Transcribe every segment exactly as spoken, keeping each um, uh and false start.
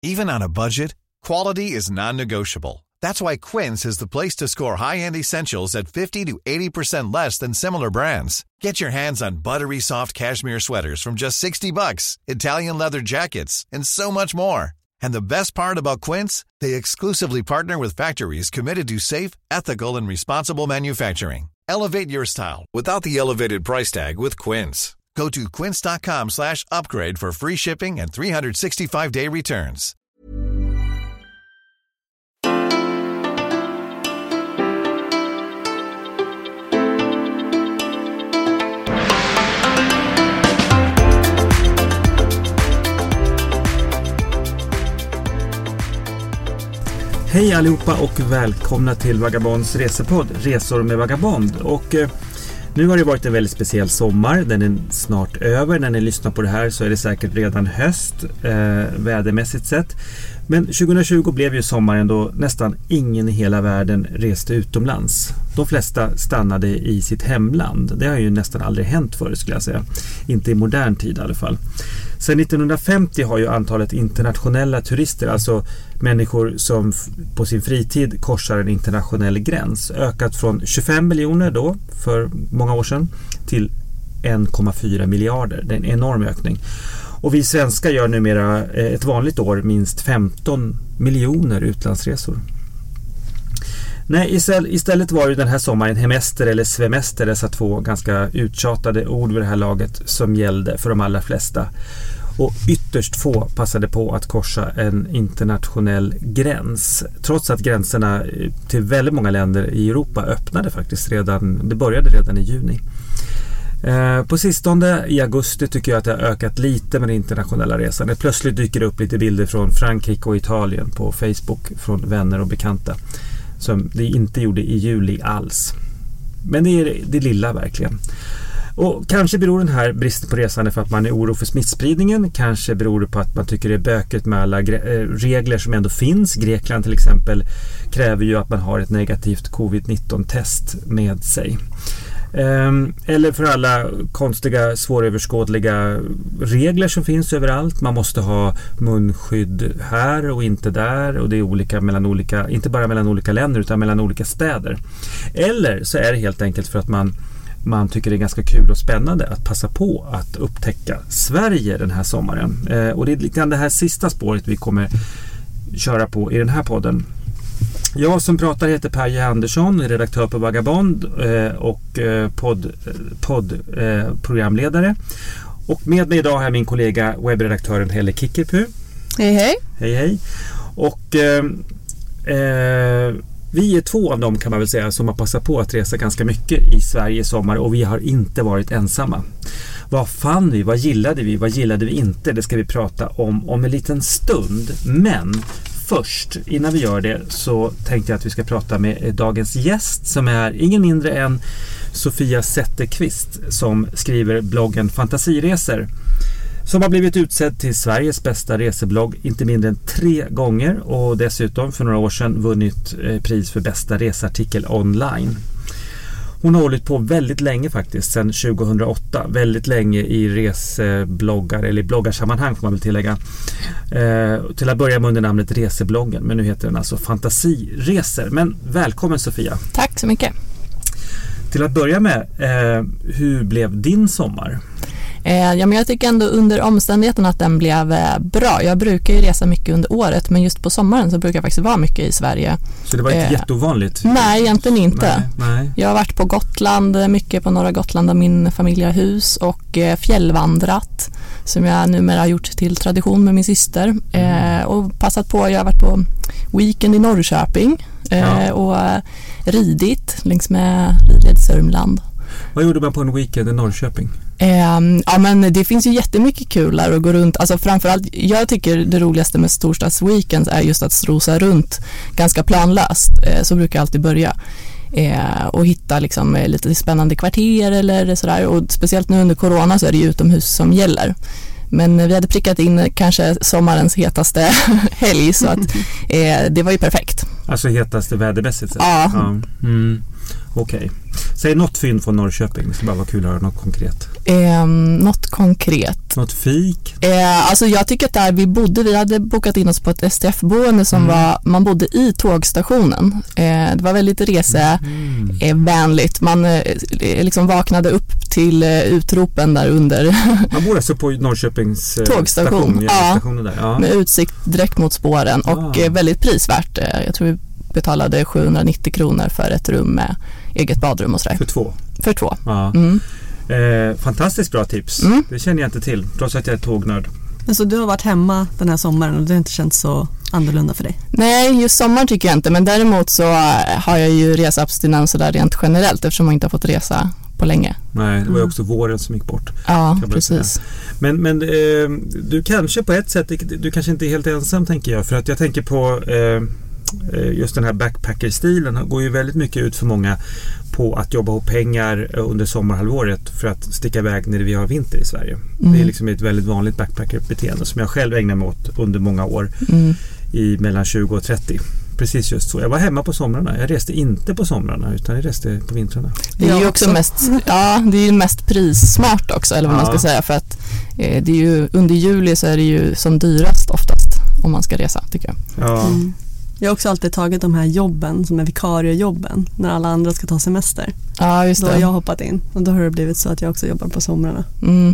Even on a budget, quality is non-negotiable. That's why Quince is the place to score high-end essentials at fifty to eighty percent less than similar brands. Get your hands on buttery soft cashmere sweaters from just sixty bucks, Italian leather jackets, and so much more. And the best part about Quince, they exclusively partner with factories committed to safe, ethical, and responsible manufacturing. Elevate your style without the elevated price tag with Quince. Go to quince.com slash upgrade for free shipping and three sixty-five day returns. Hej allihopa och välkomna till Vagabonds resepodd, Resor med Vagabond. Och eh, nu har det varit en väldigt speciell sommar, den är snart över. När ni lyssnar på det här så är det säkert redan höst, eh, vädermässigt sett. Men tjugohundratjugo blev ju sommaren då nästan ingen i hela världen reste utomlands. De flesta stannade i sitt hemland. Det har ju nästan aldrig hänt förr, skulle jag säga. Inte i modern tid i alla fall. Sedan nittonhundrafemtio har ju antalet internationella turister, alltså människor som på sin fritid korsar en internationell gräns, ökat från tjugofem miljoner då för många år sedan till en komma fyra miljarder. Det är en enorm ökning. Och vi svenskar gör numera ett vanligt år minst femton miljoner utlandsresor. Nej, istället var ju den här sommaren hemester eller svemester, dessa två ganska uttjatade ord vid det här laget, som gällde för de allra flesta. Och ytterst få passade på att korsa en internationell gräns. Trots att gränserna till väldigt många länder i Europa öppnade faktiskt redan, det började redan i juni. Eh, på sistone i augusti tycker jag att det har ökat lite med det internationella resandet. Plötsligt dyker det upp lite bilder från Frankrike och Italien på Facebook från vänner och bekanta, som det inte gjorde i juli alls. Men det är det lilla verkligen. Och kanske beror den här bristen på resande för att man är oro för smittspridningen. Kanske beror det på att man tycker det är bökigt med alla regler som ändå finns. Grekland till exempel kräver ju att man har ett negativt covid nitton test med sig. Eller för alla konstiga, svåröverskådliga regler som finns överallt. Man måste ha munskydd här och inte där, och det är olika mellan olika, inte bara mellan olika länder utan mellan olika städer. Eller så är det helt enkelt för att man man tycker det är ganska kul och spännande att passa på att upptäcka Sverige den här sommaren. Eh, och det är lite grann det här sista spåret vi kommer köra på i den här podden. Jag som pratar heter Per Andersson, är redaktör på Vagabond eh, och eh, podd, podd eh, programledare. Och med mig idag har jag min kollega webbredaktören Helle Kickerpy. Hej hej. Hej hej. Och eh, eh, vi är två av dem, kan man väl säga, som har passat på att resa ganska mycket i Sverige i sommar, och vi har inte varit ensamma. Vad fann vi? Vad gillade vi? Vad gillade vi inte? Det ska vi prata om om en liten stund. Men först, innan vi gör det, så tänkte jag att vi ska prata med dagens gäst, som är ingen mindre än Sofia Zetterqvist, som skriver bloggen Fantasiresor, som har blivit utsedd till Sveriges bästa reseblogg inte mindre än tre gånger, och dessutom för några år sedan vunnit pris för bästa researtikel online. Hon har hållit på väldigt länge faktiskt, sedan tjugohundraåtta, väldigt länge i resebloggar, eller i bloggarsammanhang får man väl tillägga. Eh, till att börja med under namnet Resebloggen, men nu heter den alltså Fantasiresor. Men välkommen Sofia. Tack så mycket. Till att börja med, eh, hur blev din sommar? Eh, ja, men jag tycker ändå under omständigheten att den blev eh, bra. Jag brukar ju resa mycket under året, men just på sommaren så brukar jag faktiskt vara mycket i Sverige. Så det var inte eh, jätteovanligt? Nej, egentligen inte. Nej, nej. Jag har varit på Gotland, mycket på norra Gotland där min familj har hus, och eh, fjällvandrat, som jag numera har gjort till tradition med min syster. Mm. Eh, och passat på, jag har varit på weekend i Norrköping eh, ja. och eh, ridit längs med Lidled Sörmland. Vad gjorde man på en weekend i Norrköping? Eh, ja, men det finns ju jättemycket kul där att gå runt. Alltså framförallt, jag tycker det roligaste med storstadsweekends är just att strosa runt ganska planlöst. Eh, så brukar jag alltid börja. Eh, och hitta liksom lite spännande kvarter eller sådär. Och speciellt nu under corona så är det ju utomhus som gäller. Men vi hade prickat in kanske sommarens hetaste helg, så att eh, det var ju perfekt. Alltså hetaste vädermässigt? Ja. ja. Mm. Okej. Okay. Säg något fynd från Norrköping. Det ska bara vara kul att höra något konkret. Eh, något konkret. Något fik? Eh, alltså jag tycker att där vi bodde, vi hade bokat in oss på ett S T F-boende som mm. var, man bodde i tågstationen. Eh, det var väldigt resevänligt. Man eh, liksom vaknade upp till eh, utropen där under. Man bor alltså på Norrköpings eh, tågstation. Station, ja, där. Ja, med utsikt direkt mot spåren och eh, väldigt prisvärt. Eh, jag tror vi betalade sjuhundranittio kronor för ett rum med eget badrum och sådär. För två? För två. Ja. Mm. Eh, fantastiskt bra tips. Mm. Det känner jag inte till, trots att jag är tågnörd. Men så du har varit hemma den här sommaren och det har inte känts så annorlunda för dig? Nej, just sommar tycker jag inte. Men däremot så har jag ju reseabstinens där rent generellt eftersom jag inte har fått resa på länge. Nej, det var ju också våren som gick bort. Ja, precis. Säga. Men, men eh, du kanske på ett sätt, du kanske inte är helt ensam tänker jag. För att jag tänker på eh, just den här backpacker-stilen går ju väldigt mycket ut för många på att jobba ihop pengar under sommarhalvåret för att sticka iväg när vi har vinter i Sverige. Mm. Det är liksom ett väldigt vanligt backpacker-beteende som jag själv ägnar mig åt under många år mm. i mellan tjugo och trettio. Precis just så. Jag var hemma på somrarna. Jag reste inte på somrarna utan jag reste på vintrarna. Det är ju också mest, ja, det är ju mest prissmart också eller vad ja. man ska säga för att eh, det är ju, under juli så är det ju som dyrast oftast om man ska resa tycker jag. Ja. Mm. Jag har också alltid tagit de här jobben som är vikariejobben när alla andra ska ta semester. Ja, just det. Då har jag hoppat in och då har det blivit så att jag också jobbar på somrarna. Mm.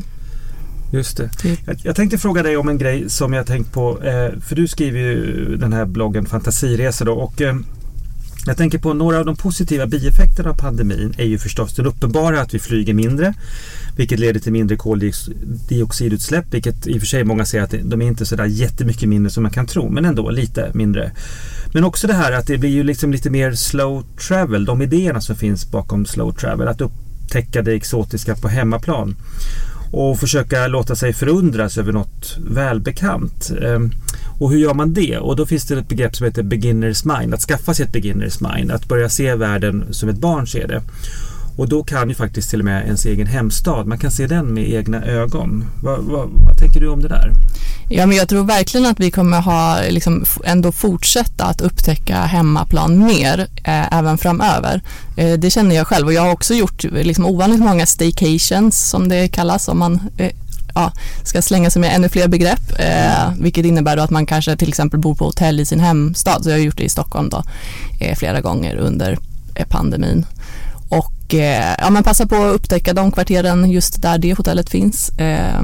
Just det. Jag, jag tänkte fråga dig om en grej som jag tänkt på. Eh, för du skriver ju den här bloggen Fantasiresa då och eh, jag tänker på några av de positiva bieffekterna av pandemin är ju förstås den uppenbara att vi flyger mindre. Vilket leder till mindre koldioxidutsläpp, vilket i och för sig många säger att de är inte så där jättemycket mindre som man kan tro, men ändå lite mindre. Men också det här att det blir ju liksom lite mer slow travel, de idéerna som finns bakom slow travel, att upptäcka det exotiska på hemmaplan och försöka låta sig förundras över något välbekant. Och hur gör man det? Och då finns det ett begrepp som heter beginner's mind, att skaffa sig ett beginner's mind, att börja se världen som ett barn ser det. Och då kan ju faktiskt till och med ens egen hemstad, man kan se den med egna ögon. Vad, vad, vad tänker du om det där? Ja, men jag tror verkligen att vi kommer ha liksom ändå fortsätta att upptäcka hemmaplan mer eh, även framöver. Eh, det känner jag själv och jag har också gjort liksom ovanligt många staycations som det kallas om man eh, ja, ska slänga sig med ännu fler begrepp. Eh, vilket innebär då att man kanske till exempel bor på hotell i sin hemstad. Så jag har gjort det i Stockholm då eh, flera gånger under eh, pandemin. Och eh, ja, man passar på att upptäcka de kvarteren just där det hotellet finns. Eh,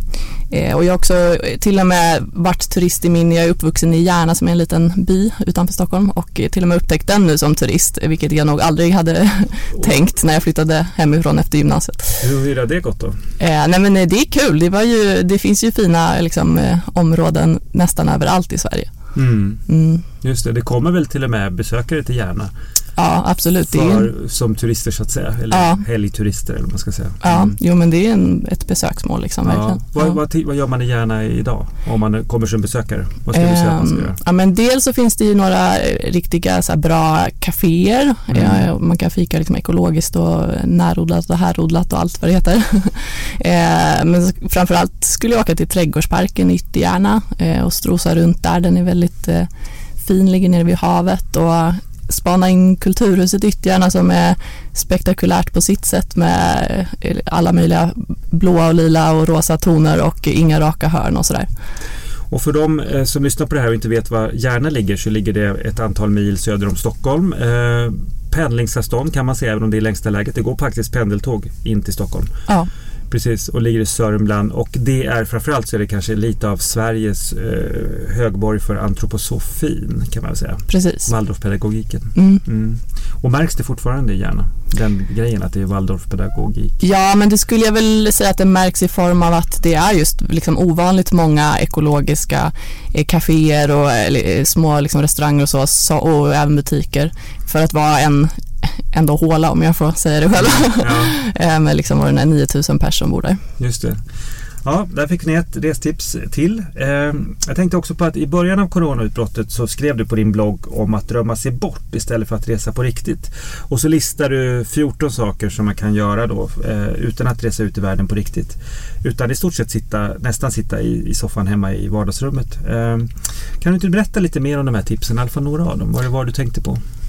eh, och jag har också till och med varit turist i min, jag är uppvuxen i Järna som är en liten by utanför Stockholm och till och med upptäckt den nu som turist, vilket jag nog aldrig hade tänkt när jag flyttade hemifrån efter gymnasiet. Hur har det gått då? Eh, nej men det är kul, det, var ju, det finns ju fina liksom, eh, områden nästan överallt i Sverige. Mm. Mm. Just det, det kommer väl till och med besökare till Järna. Ja, absolut. För, det är en... som turister så att säga, eller ja. helgturister eller vad man ska säga. Ja, mm. jo men det är en, ett besöksmål liksom, ja. verkligen. Vad, ja. vad, vad gör man i Järna idag om man kommer som besökare? Vad ska um, du säga att man ska göra? Ja, men dels så finns det ju några riktiga så här, bra kaféer. Mm. Ja, man kan fika liksom, ekologiskt och närodlat och härodlat och allt vad det heter. eh, men framförallt skulle jag åka till Trädgårdsparken i Ytterjärna eh, och strosa runt där. Den är väldigt eh, fin, ligger nere vid havet och spana in Kulturhuset Ytterjärna som är spektakulärt på sitt sätt med alla möjliga blåa och lila och rosa toner och inga raka hörn och sådär. Och för de eh, som lyssnar på det här och inte vet var Järna ligger så ligger det ett antal mil söder om Stockholm. Eh, pendlingsavstånd kan man säga även om det är längsta läget. Det går faktiskt pendeltåg in till Stockholm. Ja. Precis, och ligger i Sörmland och det är framförallt så är det kanske lite av Sveriges eh, högborg för antroposofin kan man väl säga. Precis. Waldorfpedagogiken. Mm. Mm. Och märks det fortfarande gärna den grejen att det är Waldorfpedagogik? Ja, men det skulle jag väl säga att det märks i form av att det är just liksom ovanligt många ekologiska eh, kaféer och eh, små liksom, restauranger och så, så och även butiker för att vara en ändå håla om jag får säga det själv. Ja. Med liksom var det är nio tusen personer som bor där. Just det. Ja, där fick ni ett restips till. Eh, jag tänkte också på att i början av coronautbrottet så skrev du på din blogg om att drömma sig bort istället för att resa på riktigt. Och så listar du fjorton saker som man kan göra då eh, utan att resa ut i världen på riktigt. Utan i stort sett sitta, nästan sitta i, i soffan hemma i vardagsrummet. Eh, kan du inte berätta lite mer om de här tipsen? I alla fall några av dem. Vad det var du tänkte på?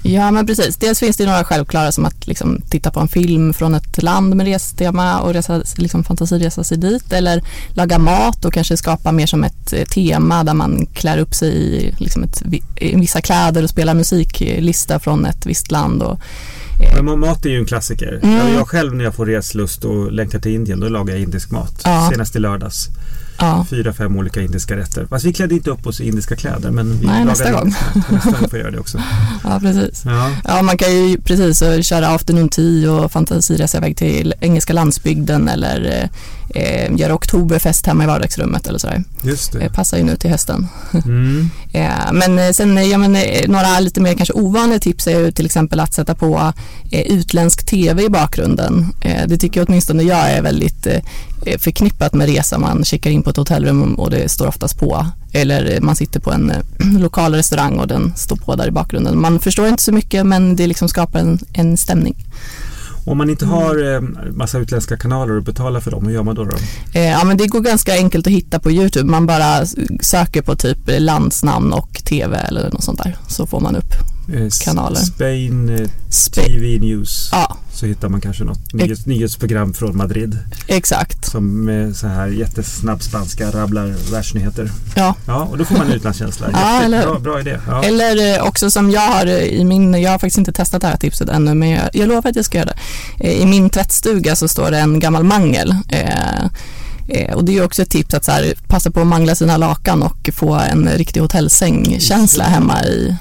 Ja, men precis. Dels finns det några självklara som att liksom titta på en film från ett land med restema och resa, liksom fantasiresa sig dit, eller laga mat och kanske skapa mer som ett tema där man klär upp sig i, liksom ett, i vissa kläder och spelar musiklista från ett visst land. Och, eh. Men mat är ju en klassiker. Mm. Jag själv när jag får reslust och längtar till Indien, då lagar jag indisk mat. Ja. Senast i lördags. Ja. Fyra, fem olika indiska rätter. Fast vi klädde inte upp oss i indiska kläder, men vi Nej, nästa gång. Nästa gång får jag göra det också. Ja, precis. Ja. Ja, man kan ju precis så köra afternoon tea och fantasiresa iväg till engelska landsbygden eller eh, göra oktoberfest hemma i vardagsrummet eller sådär. Just det. Det passar ju nu till hösten. Mm. Ja, men sen, ja, men, några lite mer kanske ovanliga tips är ju till exempel att sätta på eh, utländsk tv i bakgrunden. Eh, det tycker jag åtminstone jag är väldigt eh, förknippat med resa. Man checkar in på ett hotellrum och det står oftast på. Eller man sitter på en eh, lokal restaurang och den står på där i bakgrunden. Man förstår inte så mycket, men det liksom skapar en, en stämning. Om man inte har eh, massa utländska kanaler att betala för dem, hur gör man då? då? Eh, ja, men det går ganska enkelt att hitta på YouTube. Man bara söker på typ landsnamn och tv eller något sånt där, så får man upp eh, kanaler. Spain eh, Sp- T V News. Ja. Så hittar man kanske något nyhets- nyhetsprogram från Madrid. Exakt. Som med så här jättesnabb spanska rabblar världsnyheter. Ja. Ja, och då får man utlandskänsla. Ja, eller, bra, bra idé. Ja. Eller också som jag har i min, jag har faktiskt inte testat det här tipset ännu, men jag, jag lovar att jag ska göra det. I min tvättstuga så står det en gammal mangel. Eh, eh, och det är ju också ett tips att så här, passa på att mangla sina lakan och få en riktig hotellsängkänsla hemma i.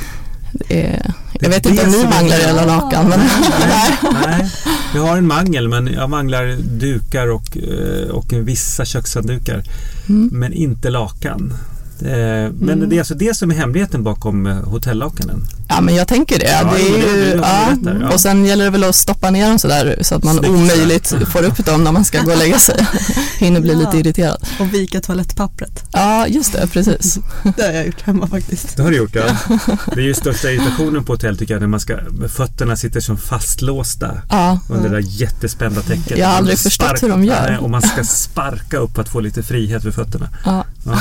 Eh, jag vet inte om ni manglar i alla lakan. Men nej, nej, jag har en mangel, men jag manglar dukar och, och vissa kökshanddukar. Mm. Men inte lakan. Men mm. det är alltså det som är hemligheten bakom hotellakanen. Ja, men jag tänker det. Ja, det är ju, det, det ja. ja. Och sen gäller det väl att stoppa ner dem så där så att man Snyggt. omöjligt får upp dem när man ska gå och lägga sig. Hinner bli ja. lite irriterad. Och vika toalettpappret. Ja, just det, precis. Det har jag gjort hemma faktiskt. Det har du gjort, ja. Det är ju största irritationen på hotell tycker jag, när man ska, fötterna sitter som fastlåsta ja. under det där jättespända täcket. Jag har aldrig förstått sparka, hur de gör. Och man ska sparka upp att få lite frihet för fötterna. Ja. Ja.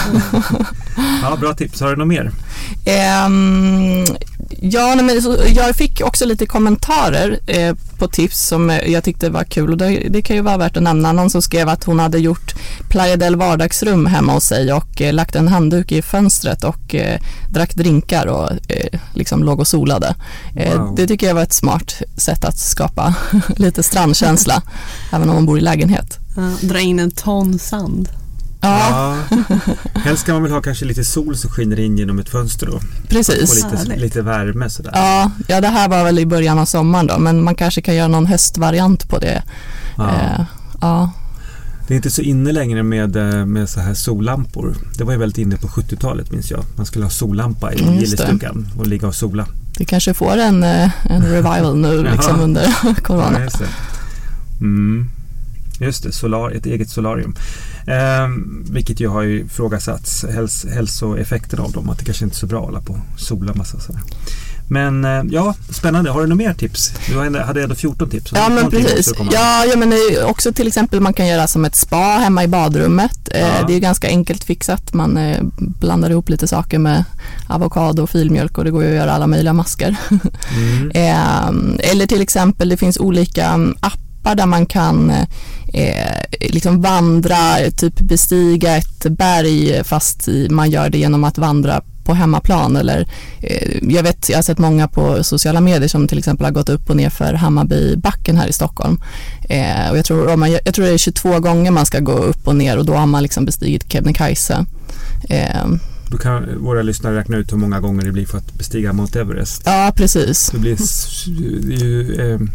Ja, bra tips. Har du något mer? Um, ja, men så, jag fick också lite kommentarer eh, på tips som jag tyckte var kul. Och det, det kan ju vara värt att nämna. Någon som skrev att hon hade gjort Playa del vardagsrum hemma hos sig och eh, lagt en handduk i fönstret och eh, drack drinkar och eh, liksom låg och solade. Eh, wow. Det tycker jag var ett smart sätt att skapa lite strandkänsla även om man bor i lägenhet. Ja, dra in en ton sand. Ja. Ja. Helst kan man väl ha kanske lite sol som skiner in genom ett fönster då. Precis. Och lite, lite värme sådär. Ja, ja, det här var väl i början av sommaren då, men man kanske kan göra någon höstvariant på det. Ja. Eh, ja. Det är inte så inne längre med, med så här sollampor. Det var ju väldigt inne på sjuttiotalet minns jag. Man skulle ha sollampa i mm, gillestugan och ligga och sola. Det kanske får en, en revival nu liksom under corona. Ja, just det. Mm. Just det, solar, ett eget solarium. Eh, vilket ju har ju ifrågasatts häls, hälsoeffekten av dem, att det kanske inte är så bra att hålla på sola massa sådär. Men eh, ja, spännande. Har du några mer tips? Du hade ändå fjorton tips. Ja, men precis. Ja, ja, men också till exempel man kan göra som ett spa hemma i badrummet. Ja. Eh, det är ganska enkelt fixat. Man eh, blandar ihop lite saker med avokado och filmjölk och det går ju att göra alla möjliga masker. Mm. eh, eller till exempel det finns olika appar där man kan eh, liksom vandra, typ bestiga ett berg fast man gör det genom att vandra på hemmaplan. Eller, eh, jag vet, jag har sett många på sociala medier som till exempel har gått upp och ner för Hammarbybacken här i Stockholm. Eh, och jag tror, om man, jag tror det är tjugotvå gånger man ska gå upp och ner och då har man liksom bestigit Kebnekaise. Eh, Då kan våra lyssnare räkna ut hur många gånger det blir för att bestiga Mount Everest. Ja, precis. Det blir det är ju eh,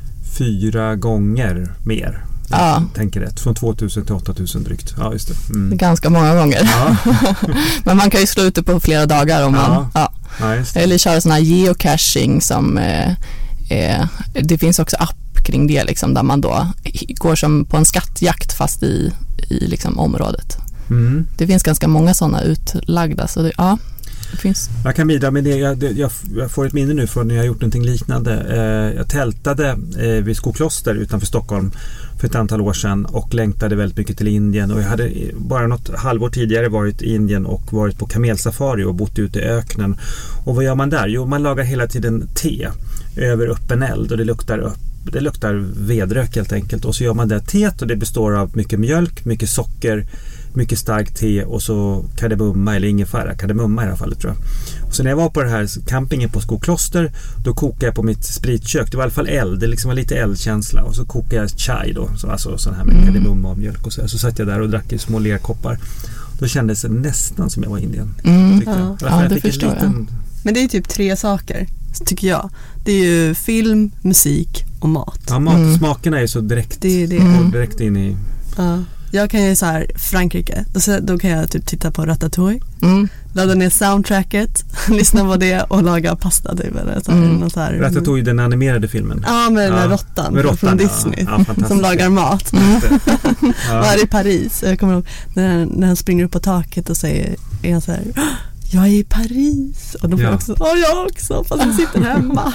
fyra gånger mer. Ja. Tänker rätt. Från tvåtusen till åttatusen drygt. Ja, just det. Mm. Ganska många gånger. Ja. Men man kan ju slå ut det på flera dagar om man... Ja. Ja. Ja, just det. Eller köra sån här geocaching som... Eh, eh, det finns också app kring det liksom, där man då går som på en skattjakt fast i, i liksom området. Mm. Det finns ganska många sådana utlagda. Så det, ja. Det finns. Jag kan bidra med det. Jag, jag, jag får ett minne nu från när jag har gjort någonting liknande. Eh, jag tältade eh, vid Skokloster utanför Stockholm för ett antal år sedan och längtade väldigt mycket till Indien. Och jag hade bara något halvår tidigare varit i Indien och varit på kamelsafari och bott ute i öknen. Och vad gör man där? Jo, man lagar hela tiden te över öppen eld och det luktar upp. Det luktar vedrök helt enkelt. Och så gör man det teet och det består av mycket mjölk, mycket socker, mycket starkt te och så kardemumma eller ingefära. Kardemumma i det här fallet tror jag. Och så när jag var på det här campingen på Skokloster, då kokade jag på mitt spritkök. Det var i alla fall eld. Det liksom var lite eldkänsla. Och så kokade jag chai då. Så, alltså sån här med mm. kardemumma och mjölk och så. Så satt jag där och drack i små lerkoppar. Då kändes det nästan som jag var i Indien. Mm. Ja, ja det förstår liten... jag. Men det är typ tre saker, tycker jag. Det är ju film, musik och mat. Ja, mat. Mm. Smakerna är så direkt. Det är det. Mm. Direkt in i... Ja. Jag kan ju så här, Frankrike, då, då kan jag typ titta på Ratatouille, mm. ladda ner soundtracket, lyssna på det och laga pasta. Det är väl så här, mm. något så här, Ratatouille, den animerade filmen. Ja, med den ja. här råttan, med råttan från Disney ja. Ja, som lagar mat. Mm. Ja. Var i Paris. Jag kommer ihåg när, när han springer upp på taket och säger, är han så här, jag är i Paris. Och då får ja. jag också, ja jag också, fast jag sitter hemma.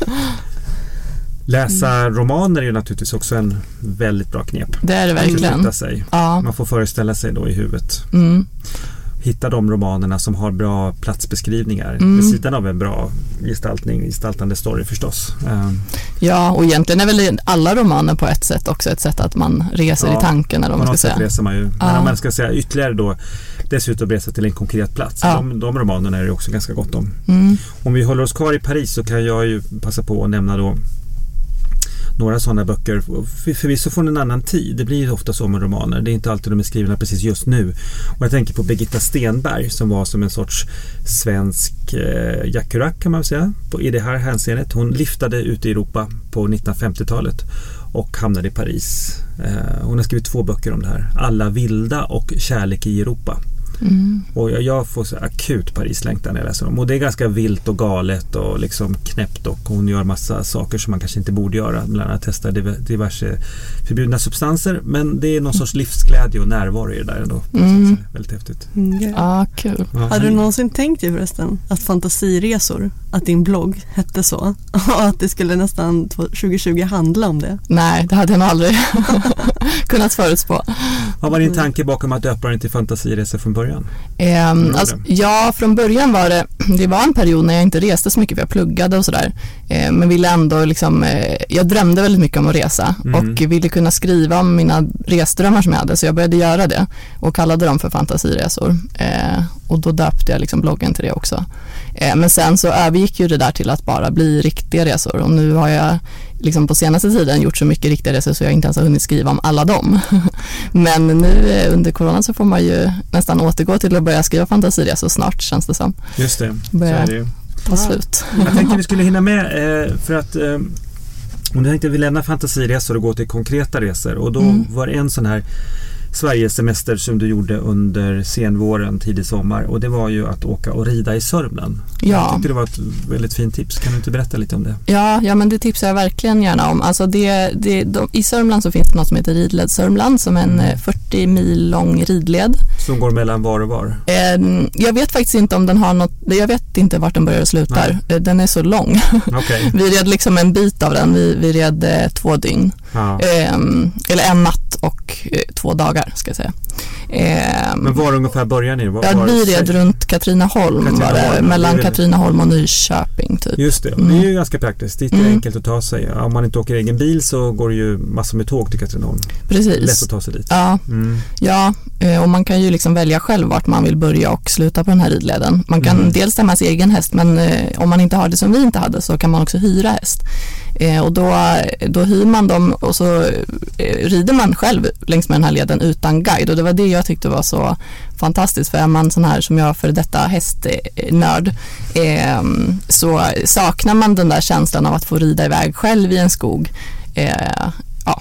Läsa mm. romaner är ju naturligtvis också en väldigt bra knep. Det är det verkligen. Sig. Ja. Man får föreställa sig då i huvudet. Mm. Hitta de romanerna som har bra platsbeskrivningar mm. vid sidan av en bra gestaltning, gestaltande story förstås. Um. Ja, och egentligen är väl alla romaner på ett sätt också ett sätt att man reser ja, i tanken eller vad man ska säga. reser man ju. Men ja. om man ska säga ytterligare då dessutom resa till en konkret plats. Ja. De, de romanerna är det också ganska gott om. Mm. Om vi håller oss kvar i Paris så kan jag ju passa på att nämna då några sådana böcker, förvisso från en annan tid. Det blir ju ofta så med romaner. Det är inte alltid de är skrivna precis just nu. Och jag tänker på Birgitta Stenberg som var som en sorts svensk eh, Jack Kerouac kan man säga. På, i det här hänseendet. Hon liftade ut i Europa på nittonhundrafemtiotalet och hamnade i Paris. Eh, hon har skrivit två böcker om det här. Alla vilda och Kärlek i Europa. Mm. Och jag, jag får så akut Paris-längtan när jag läser dem. Och det är ganska vilt och galet och liksom knäppt och hon gör massa saker som man kanske inte borde göra. Bland annat testa diverse förbjudna substanser. Men det är någon sorts livsglädje och närvaro i det där ändå. Mm. Väldigt häftigt. Mm, yeah. Ja, kul. Ja. Hade du någonsin tänkt dig förresten att Fantasiresor, att din blogg hette så? Och att det skulle nästan tjugo tjugo handla om det? Nej, det hade jag nog aldrig kunnat förutspå. Vad var din tanke bakom att döpa den till Fantasiresor från början? Um, alltså, ja, från början var det det var en period när jag inte reste så mycket för jag pluggade och sådär. Eh, men ville ändå liksom, eh, jag drömde väldigt mycket om att resa mm. och ville kunna skriva om mina resdrömmar som jag hade så jag började göra det och kallade dem för Fantasiresor. Eh, och då döpte jag liksom bloggen till det också. Eh, men sen så övergick ju det där till att bara bli riktiga resor och nu har jag liksom på senaste tiden gjort så mycket riktiga resor så jag inte ens har hunnit skriva om alla dem. Men nu under corona så får man ju nästan återgå till att börja skriva fantasiresor snart känns det som. Just det, börja så är det ju. Ta ja. slut. Jag tänkte vi skulle hinna med eh, för att eh, om du tänkte vi lämna fantasiresor och gå till konkreta resor och då mm. var det en sån här Sveriges semester som du gjorde under senvåren, tidig sommar och det var ju att åka och rida i Sörmland. Ja. Jag tyckte det var ett väldigt fint tips. Kan du inte berätta lite om det? Ja, ja men det tipsar jag verkligen gärna om. Alltså det, det, de, i Sörmland så finns det något som heter Ridled Sörmland som är en mm. fyrtio mil lång ridled. Som går mellan var och var? Eh, jag vet faktiskt inte om den har något, jag vet inte vart den börjar och slutar. Nej. Den är så lång. Okay. Vi red liksom en bit av den, vi, vi red eh, två dygn. Ja. Eh, eller en natt och eh, två dagar ska jag säga. Eh, Men var ungefär börjar ni? Var, ja, var vi red runt Katrineholm, Katrineholm var det, mellan det Katrineholm och Nyköping typ. Just det, mm. det är ju ganska praktiskt. Det är mm. enkelt att ta sig. Om man inte åker egen bil så går det ju massor med tåg till Katrineholm. Precis. Lätt att ta sig dit. Ja, mm. ja och man kan ju liksom välja själv vart man vill börja och sluta på den här ridleden. Man kan mm. dels ta med sig egen häst men eh, om man inte har det som vi inte hade så kan man också hyra häst. Eh, och då, då hyr man dem och så eh, rider man själv längs med den här leden utan guide och det var det jag tyckte var så fantastiskt för är man sån här som jag för detta hästnörd eh, så saknar man den där känslan av att få rida iväg själv i en skog. Eh, ja,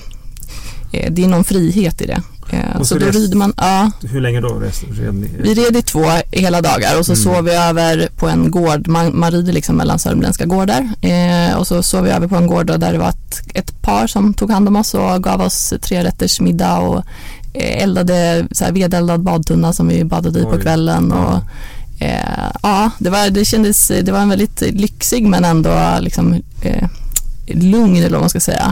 eh, det är någon frihet i det. Eh, så, så då rider man, ja. Hur länge då? Red ni? Vi red i två hela dagar och så mm. sov vi över på en gård. Man, man rider liksom mellan sörmländska gårdar eh, och så sov vi över på en gård där det var ett, ett par som tog hand om oss och gav oss tre rätters middag och eh, eldade så här vedeldad badtunna som vi badade i Oj. på kvällen och Eh, ja, det var, det kändes, det var en väldigt lyxig men ändå liksom eh, lugn eller vad man ska säga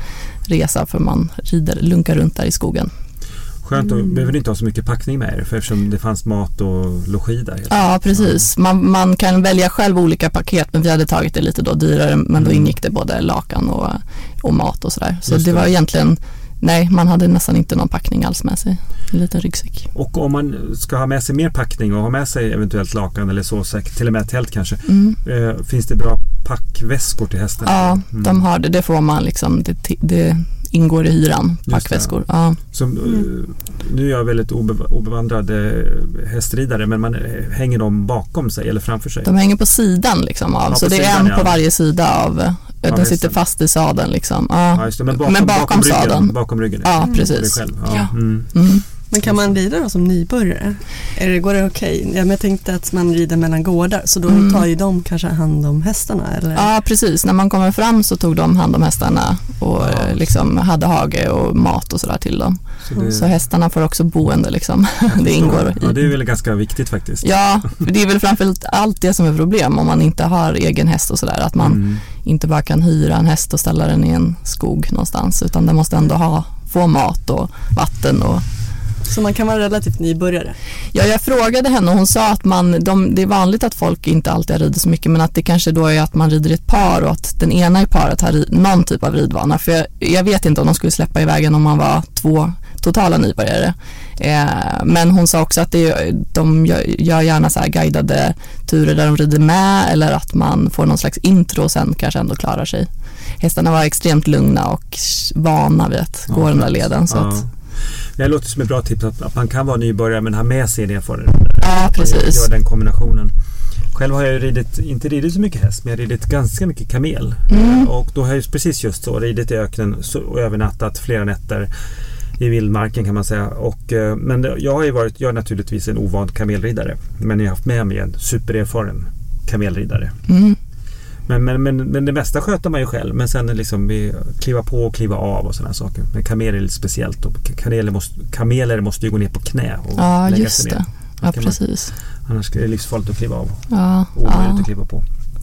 resa, för man rider, lunkar runt där i skogen. Skönt, och behöver inte ha så mycket packning med er, för eftersom det fanns mat och logi där. Ja, precis. Man, man kan välja själv olika paket, men vi hade tagit det lite då dyrare, men då ingick det både lakan och, och mat och sådär. Så det, det var egentligen, nej, man hade nästan inte någon packning alls med sig. En liten ryggsäck. Och om man ska ha med sig mer packning och ha med sig eventuellt lakan eller så, till och med tält kanske, mm. eh, finns det bra packväskor till hästen? Ja, mm. de har det. Det får man liksom, det, det ingår i hyran, packväskor. Ja. Så, mm. Nu är jag väldigt obe- obevandrad hästridare, men man hänger dem bakom sig eller framför sig? De hänger på sidan liksom av, ja, så det är sidan, en ja. På varje sida av, ja, den sitter fast i sadeln liksom. Ja. Ja, just det. Men bakom, men bakom, bakom sadeln. Ryggen, bakom ryggen. Ja, mm. precis. Ja. Ja. Mm. Mm. Men kan man rida då som nybörjare? Är det, går det okej? Okay? Ja, men jag tänkte att man rider mellan gårdar, så då mm. tar ju de kanske hand om hästarna, eller? Ja, precis. När man kommer fram så tog de hand om hästarna och ja. liksom hade hage och mat och sådär till dem. Så, det... så hästarna får också boende liksom. Det ingår i... Ja, det är väl ganska viktigt faktiskt. Ja, för det är väl framförallt allt det som är problem om man inte har egen häst och sådär. Att man mm. inte bara kan hyra en häst och ställa den i en skog någonstans, utan den måste ändå ha, få mat och vatten och... Så man kan vara relativt nybörjare? Ja, jag frågade henne och hon sa att man, de, det är vanligt att folk inte alltid rider så mycket, men att det kanske då är att man rider i ett par och att den ena i paret har rid, någon typ av ridvana. För jag, jag vet inte om de skulle släppa i vägen om man var två totala nybörjare. Eh, men hon sa också att det, de gör, gör gärna så här guidade turer där de rider med, eller att man får någon slags intro och sen kanske ändå klarar sig. Hästarna var extremt lugna och vana vid att gå ja, den där leden. Så ja. att, det låter som ett bra tips att, att man kan vara nybörjare men ha med sig det för ja, precis. Gör den kombinationen. Själv har jag ju ridit, inte ridit så mycket häst, men jag har ridit ganska mycket kamel. Mm. Och då har jag precis just så ridit i öknen och övernattat flera nätter i vildmarken kan man säga. Och, men jag har ju varit, jag är naturligtvis en ovan kamelridare, men jag har haft med mig en supererfaren kamelridare. Mm. Men, men, men, men det mesta sköter man ju själv. Men sen liksom vi kliva på och kliva av och sådana saker. Men kameler är lite speciellt. Och kameler, måste, kameler måste ju gå ner på knä och ja, lägga just sig ner. Det. Ja, precis. Man, annars är det livsfarligt att kliva av. Ja, Omöjligt ja. att kliva på.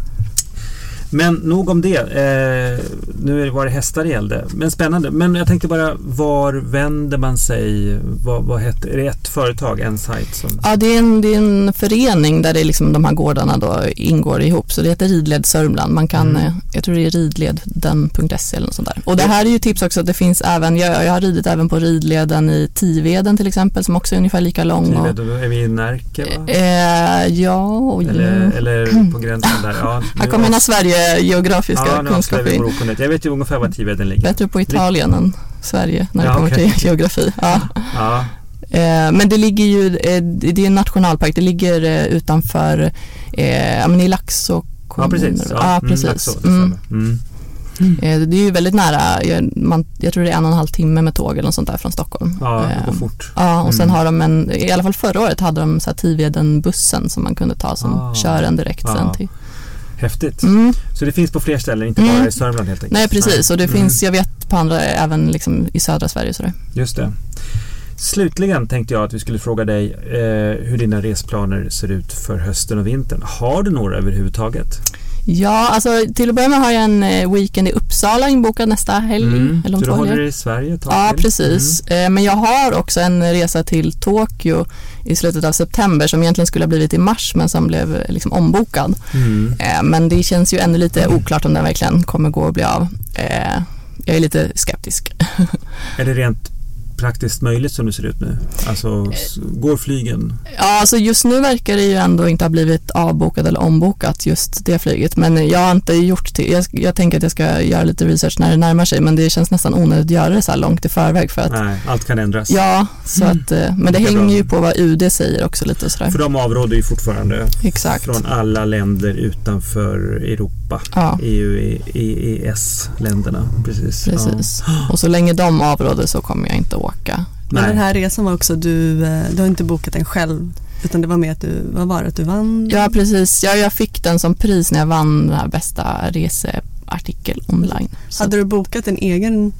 Men nog om det. Eh, nu var det hästar det gällde. Men spännande. Men jag tänkte bara, var vänder man sig? Vad, vad heter, är det ett företag, en sajt? Som... Ja, det är, en, det är en förening där det är liksom de här gårdarna då ingår ihop. Så det heter Ridled Sörmland. Man kan, mm. jag tror det är ridleden punkt se eller något sånt där. Och det här är ju tips också att det finns även, jag, jag har ridit även på ridleden i Tiveden till exempel, som också är ungefär lika lång. Tiveden, och, är vi i Närke va? Eh, ja. Eller, eller på gränsen där. Ja, här kommer mina Sverige geografiska ja, kunskaper in. Jag vet ju ungefär var Tiveden ligger. Bättre på Italien än Sverige när det ja, kommer okay. till geografi. Ja. Ja. Eh, men det ligger ju, eh, det är en nationalpark, det ligger eh, utanför eh, men i Laxå kommun. Ja, precis. Ja. Ja, precis. Mm, Laxå, mm. Mm. Mm. Eh, det är ju väldigt nära, jag, man, jag tror det är en och en halv timme med tåg eller något sånt där från Stockholm. Ja, det går eh, fort. Ja, och mm. sen har de en, i alla fall förra året hade de så här Tiveden-bussen som man kunde ta som ah. kör en direkt ah. sen till. Häftigt. Mm. Så det finns på fler ställen, inte mm. bara i Sörmland helt enkelt. Nej, precis. Och det mm. finns, jag vet på andra, även liksom i södra Sverige. Så det. Just det. Slutligen tänkte jag att vi skulle fråga dig eh, hur dina resplaner ser ut för hösten och vintern. Har du några överhuvudtaget? Ja, alltså till att börja med har jag en weekend i Uppsala inbokad nästa helg. Mm. Eller om så du håller i Sverige ett tag Ja, till. precis. Mm. Men jag har också en resa till Tokyo i slutet av september som egentligen skulle ha blivit i mars men som blev liksom ombokad. Mm. Men det känns ju ännu lite oklart om den verkligen kommer gå och bli av. Jag är lite skeptisk. Är det rent praktiskt möjligt som det ser ut nu? Alltså, går flygen? Ja, alltså just nu verkar det ju ändå inte ha blivit avbokat eller ombokat just det flyget. Men jag har inte gjort till, jag, jag tänker att jag ska göra lite research när det närmar sig, men det känns nästan onödigt att göra det så här långt i förväg för att... Nej, allt kan ändras. Ja, så mm. att, men det, det hänger bra. ju på vad U D säger också lite sådär. För de avråder ju fortfarande Exakt. från alla länder utanför Europa. Ja. E U, E E S-länderna. Precis. Precis. Ja. Och så länge de avråder så kommer jag inte åka. Men Nej. Den här resan var också, du, du har inte bokat den själv, utan det var med att du, vad var det, att du vann? Ja, precis. Ja, jag fick den som pris när jag vann den här bästa researtikel online. Så. Hade du bokat en egen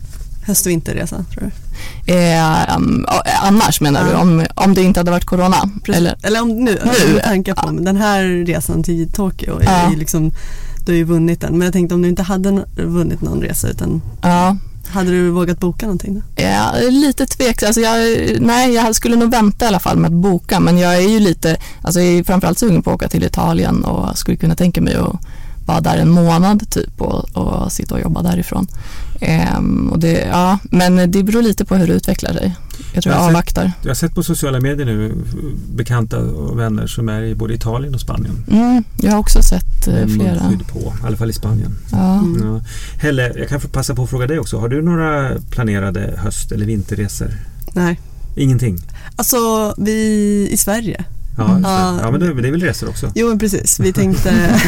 höst-vinterresa, tror du? Eh, um, annars menar ja. du, om, om det inte hade varit corona? Eller, eller om nu, nu. Tänka på ja. Den här resan till Tokyo, ja. är ju liksom, du har ju vunnit den. Men jag tänkte om du inte hade vunnit någon resa utan... Ja. Hade du vågat boka någonting då? Ja, lite tveksam. Alltså jag, nej, jag skulle nog vänta i alla fall med att boka. Men jag är ju lite, alltså jag är framförallt sugen på att åka till Italien och skulle kunna tänka mig att vara där en månad typ och, och sitta och jobba därifrån. Ehm, och det, ja, men det beror lite på hur det utvecklar sig. Jag tror jag, jag avvaktar. Sett, jag har sett på sociala medier nu bekanta och vänner som är i både Italien och Spanien. Mm, jag har också sett med flera. Skydd på, i alla fall i Spanien. Ja. Mm. Ja. Helle, jag kan få passa på att fråga dig också. Har du några planerade höst- eller vinterresor? Nej. Ingenting? Alltså, vi i Sverige. Ja, mm. ja, men det, det är väl resor också? Jo, men precis. Vi tänkte...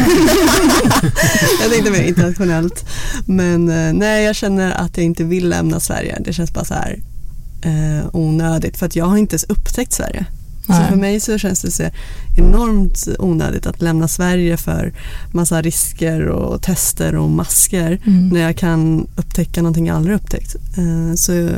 jag tänkte mer internationellt. Men nej, jag känner att jag inte vill lämna Sverige. Det känns bara så här eh, onödigt. För att jag har inte ens upptäckt Sverige. Nej. Så för mig så känns det så enormt onödigt att lämna Sverige för massa risker och tester och masker. Mm. När jag kan upptäcka någonting jag aldrig upptäckt. Eh, så...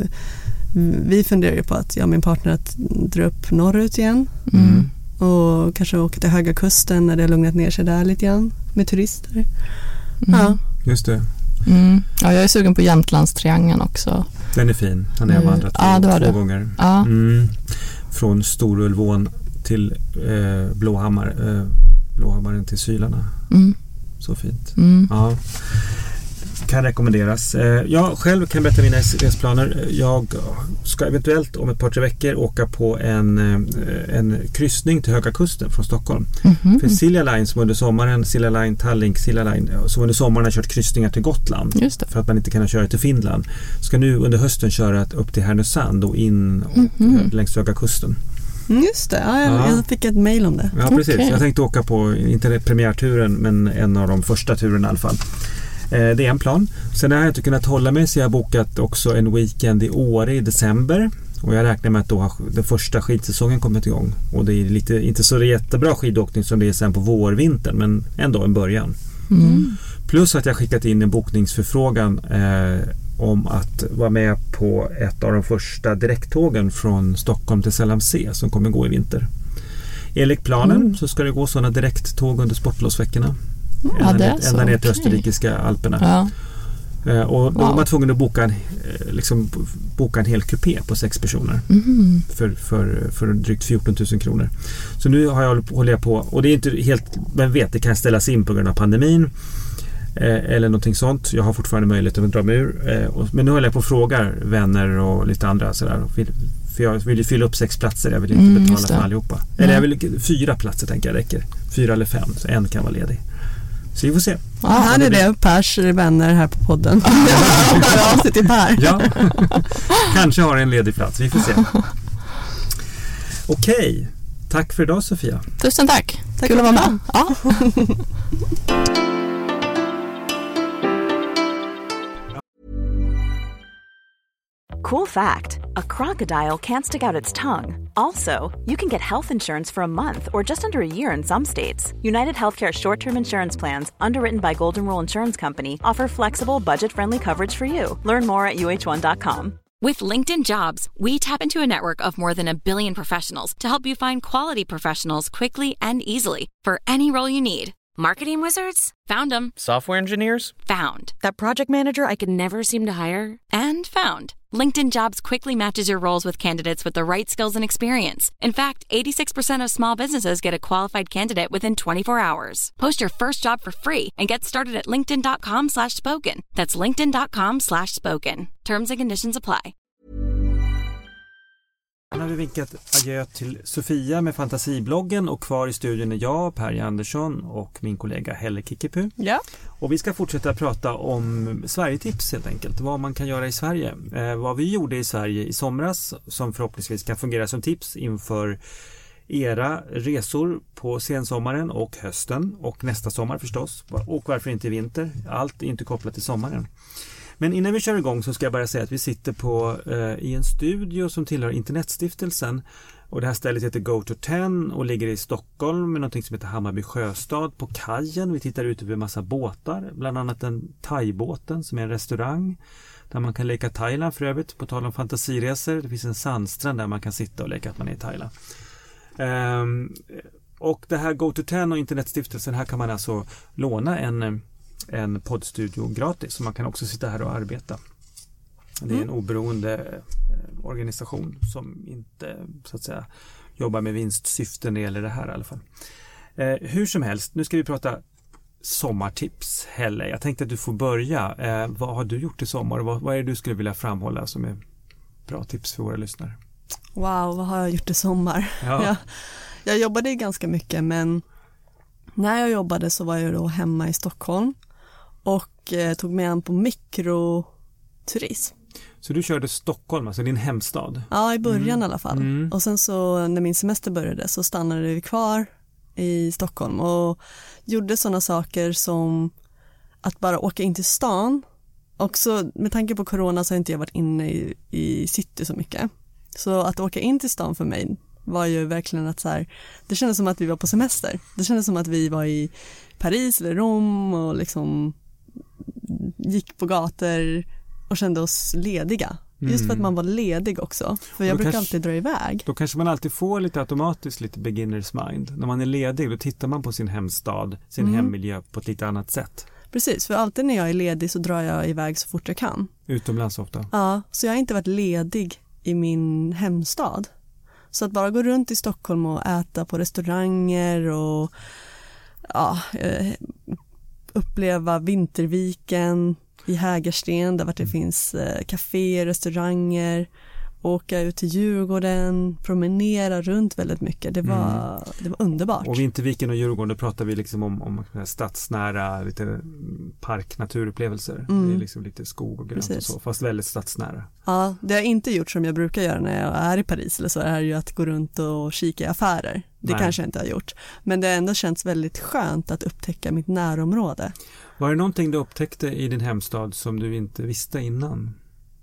Vi funderar ju på att jag och min partner att dra upp norrut igen mm. och kanske åka till Höga Kusten när det har lugnat ner sig där lite grann med turister. Mm. Ja. Just det. Mm. Ja, jag är sugen på Jämtlandstriangeln också. Den är fin. Den har jag vandrat ja, det två det. gånger. Ja. Mm. Från Storulvån till eh, Blåhammar, eh, Blåhammaren till Sylarna. Mm. Så fint. Mm. Ja. Kan rekommenderas. Jag själv kan berätta mina resplaner. Jag ska eventuellt om ett par tre veckor åka på en, en kryssning till Höga Kusten från Stockholm. Mm-hmm. För Silja Line som under sommaren, Silja Line, Tallink, Silja Line som under sommaren har kört kryssningar till Gotland. Just det. För att man inte kan köra till Finland. Ska nu under hösten köra upp till Härnösand och in och mm-hmm. längs Höga Kusten. Just det, ja, jag, ja. jag fick ett mejl om det. Ja, precis. Okay. Jag tänkte åka på, inte premiärturen, men en av de första turerna i alla fall. Det är en plan. Sen har jag inte kunnat hålla mig så jag har bokat också en weekend i Åre i december. Och jag räknar med att då den första skidsäsongen kommit igång. Och det är lite, inte så jättebra skidåkning som det är sen på vårvintern, men ändå en början. Mm. Plus att jag skickat in en bokningsförfrågan eh, om att vara med på ett av de första direkttågen från Stockholm till Sällhamn-C som kommer gå i vinter. Enligt planen mm. så ska det gå sådana direkttåg under sportlovsveckorna. Ja, ända, ner, ända ner till österrikiska Alperna. Ja. Uh, och då wow. var man tvungen att boka en, liksom, boka en hel kupé på sex personer mm. för, för, för drygt fjorton tusen kronor. Så nu har jag hållit på, och det är inte helt, men vet, det kan ställas in på grund av pandemin eh, eller någonting sånt. Jag har fortfarande möjlighet att dra mig ur. Eh, och, men nu håller jag på och frågar vänner och lite andra sådär. För jag vill ju fylla upp sex platser, jag vill inte mm, betala för allihopa. Eller jag vill fyra platser tänker jag räcker. Fyra eller fem, så en kan vara ledig. Så vi får se. Ja, här är det Pers vänner här på podden. Bra, sitt i Per. Ja, kanske har en ledig plats. Vi får se. Okej, tack för idag Sofia. Tusen tack. tack Kul att vara med. Ja. Cool fact, a crocodile can't stick out its tongue. Also, you can get health insurance for a month or just under a year in some states. United Healthcare short-term insurance plans, underwritten by Golden Rule Insurance Company, offer flexible, budget-friendly coverage for you. Learn more at U H one dot com. With LinkedIn Jobs, we tap into a network of more than a billion professionals to help you find quality professionals quickly and easily for any role you need. Marketing wizards? Found them. Software engineers? Found. That project manager I could never seem to hire? And found. LinkedIn Jobs quickly matches your roles with candidates with the right skills and experience. In fact, eighty-six percent of small businesses get a qualified candidate within twenty-four hours. Post your first job for free and get started at linkedin.com slash spoken. That's linkedin.com slash spoken. Terms and conditions apply. Nu har vi vinkat adjö till Sofia med Fantasibloggen, och kvar i studion är jag, Per Andersson, och min kollega Helle Kickepu. Ja. Och vi ska fortsätta prata om Sverigetips helt enkelt. Vad man kan göra i Sverige. Eh, vad vi gjorde i Sverige i somras som förhoppningsvis kan fungera som tips inför era resor på sensommaren och hösten och nästa sommar förstås. Och varför inte i vinter? Allt är inte kopplat till sommaren. Men innan vi kör igång så ska jag bara säga att vi sitter på, eh, i en studio som tillhör Internetstiftelsen, Och det här stället heter Go to Ten och ligger i Stockholm med något som heter Hammarby Sjöstad på kajen. Vi tittar ut över en massa båtar, bland annat en thaibåten som är en restaurang där man kan leka Thailand för övrigt, på tal om fantasiresor. Det finns en sandstrand där man kan sitta och leka att man är i Thailand. Um, och det här Go to Ten och Internetstiftelsen, här kan man alltså låna en, en poddstudio gratis, så man kan också sitta här och arbeta. Det är en oberoende eh, organisation som inte så att säga jobbar med vinstsyften när det gäller det här i alla fall. Eh, hur som helst, nu ska vi prata sommartips, Helle. Jag tänkte att du får börja. Eh, vad har du gjort i sommar? Vad, vad är det du skulle vilja framhålla som är bra tips för våra lyssnare? Wow, vad har jag gjort i sommar? Ja. jag, jag jobbade ganska mycket, men när jag jobbade så var jag då hemma i Stockholm och eh, tog mig an på mikroturism. Så du körde Stockholm, alltså din hemstad? Ja, i början mm. i alla fall. Mm. Och sen så när min semester började så stannade vi kvar i Stockholm och gjorde sådana saker som att bara åka in till stan. Också med tanke på corona så har inte jag varit inne i, i city så mycket. Så att åka in till stan för mig var ju verkligen att så här, det kändes som att vi var på semester. Det kändes som att vi var i Paris eller Rom och liksom gick på gator och kände oss lediga. Just Mm. för att man var ledig också. För jag då brukar kanske, alltid dra iväg. Då kanske man alltid får lite automatiskt lite beginners mind. När man är ledig då tittar man på sin hemstad, sin Mm. hemmiljö på ett lite annat sätt. Precis, för alltid när jag är ledig så drar jag iväg så fort jag kan. Utomlands ofta. Ja, så jag har inte varit ledig i min hemstad. Så att bara gå runt i Stockholm och äta på restauranger och ja, eh, uppleva Vinterviken i Hägersten där vart det finns eh, kaféer, restauranger, åka ut till Djurgården, promenera runt väldigt mycket. Det var, mm. det var underbart. Och Vinterviken och Djurgården, då pratar vi liksom om, om stadsnära, lite park-naturupplevelser. Mm. Det är liksom lite skog och grönt. Precis. Och så, fast väldigt stadsnära. Ja, det har jag inte gjort som jag brukar göra när jag är i Paris eller så, är ju att gå runt och kika i affärer. Det Nej. kanske jag inte har gjort. Men det har ändå känts väldigt skönt att upptäcka mitt närområde. Var det någonting du upptäckte i din hemstad som du inte visste innan?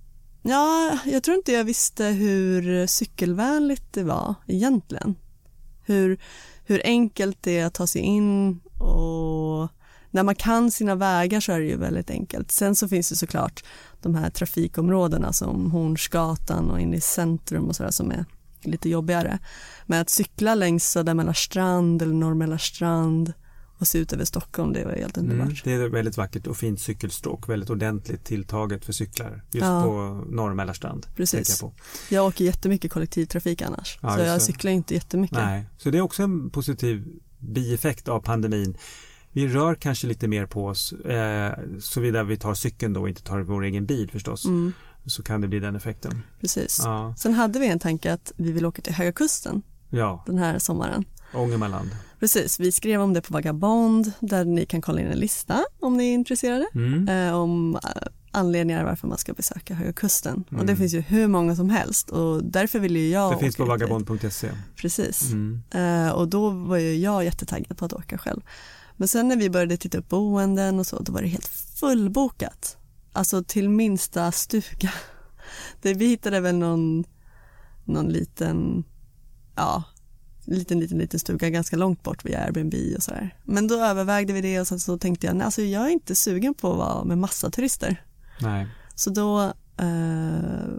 Ja, jag tror inte jag visste hur cykelvänligt det var egentligen. Hur, hur enkelt det är att ta sig in, och när man kan sina vägar så är det ju väldigt enkelt. Sen så finns det såklart de här trafikområdena som Hornsgatan och in i centrum och sådär som är lite jobbigare. Men att cykla längs Södermälarstrand eller Norrmälarstrand och se ut över Stockholm, det var helt underbart. Mm, det är väldigt vackert och fint cykelstråk, väldigt ordentligt tilltaget för cyklar just ja. på Norrmälarstrand. Precis. Jag, på. jag åker jättemycket kollektivtrafik annars, ja, så jag så. cyklar inte jättemycket. Nej, så det är också en positiv bieffekt av pandemin. Vi rör kanske lite mer på oss, eh, såvida vi tar cykeln då och inte tar vår egen bil förstås. Mm. Så kan det bli den effekten. Precis. Ja. Sen hade vi en tanke att vi vill åka till Höga Kusten ja. den här sommaren. Ångermanland. Precis, vi skrev om det på Vagabond där ni kan kolla in en lista om ni är intresserade. Mm. Eh, om anledningar varför man ska besöka Höga Kusten. Mm. Och det finns ju hur många som helst och därför vill ju jag Det åka finns på dit. vagabond punkt se. Precis. Mm. Eh, och då var ju jag jättetaggad på att åka själv. Men sen när vi började titta upp boenden och så, då var det helt fullbokat. Alltså till minsta stuga. Det, vi hittade väl någon, någon liten, ja, liten, liten, liten stuga ganska långt bort via Airbnb och sådär. Men då övervägde vi det och sen så tänkte jag, nej, alltså jag är inte sugen på att vara med massa turister. Nej. Så då eh,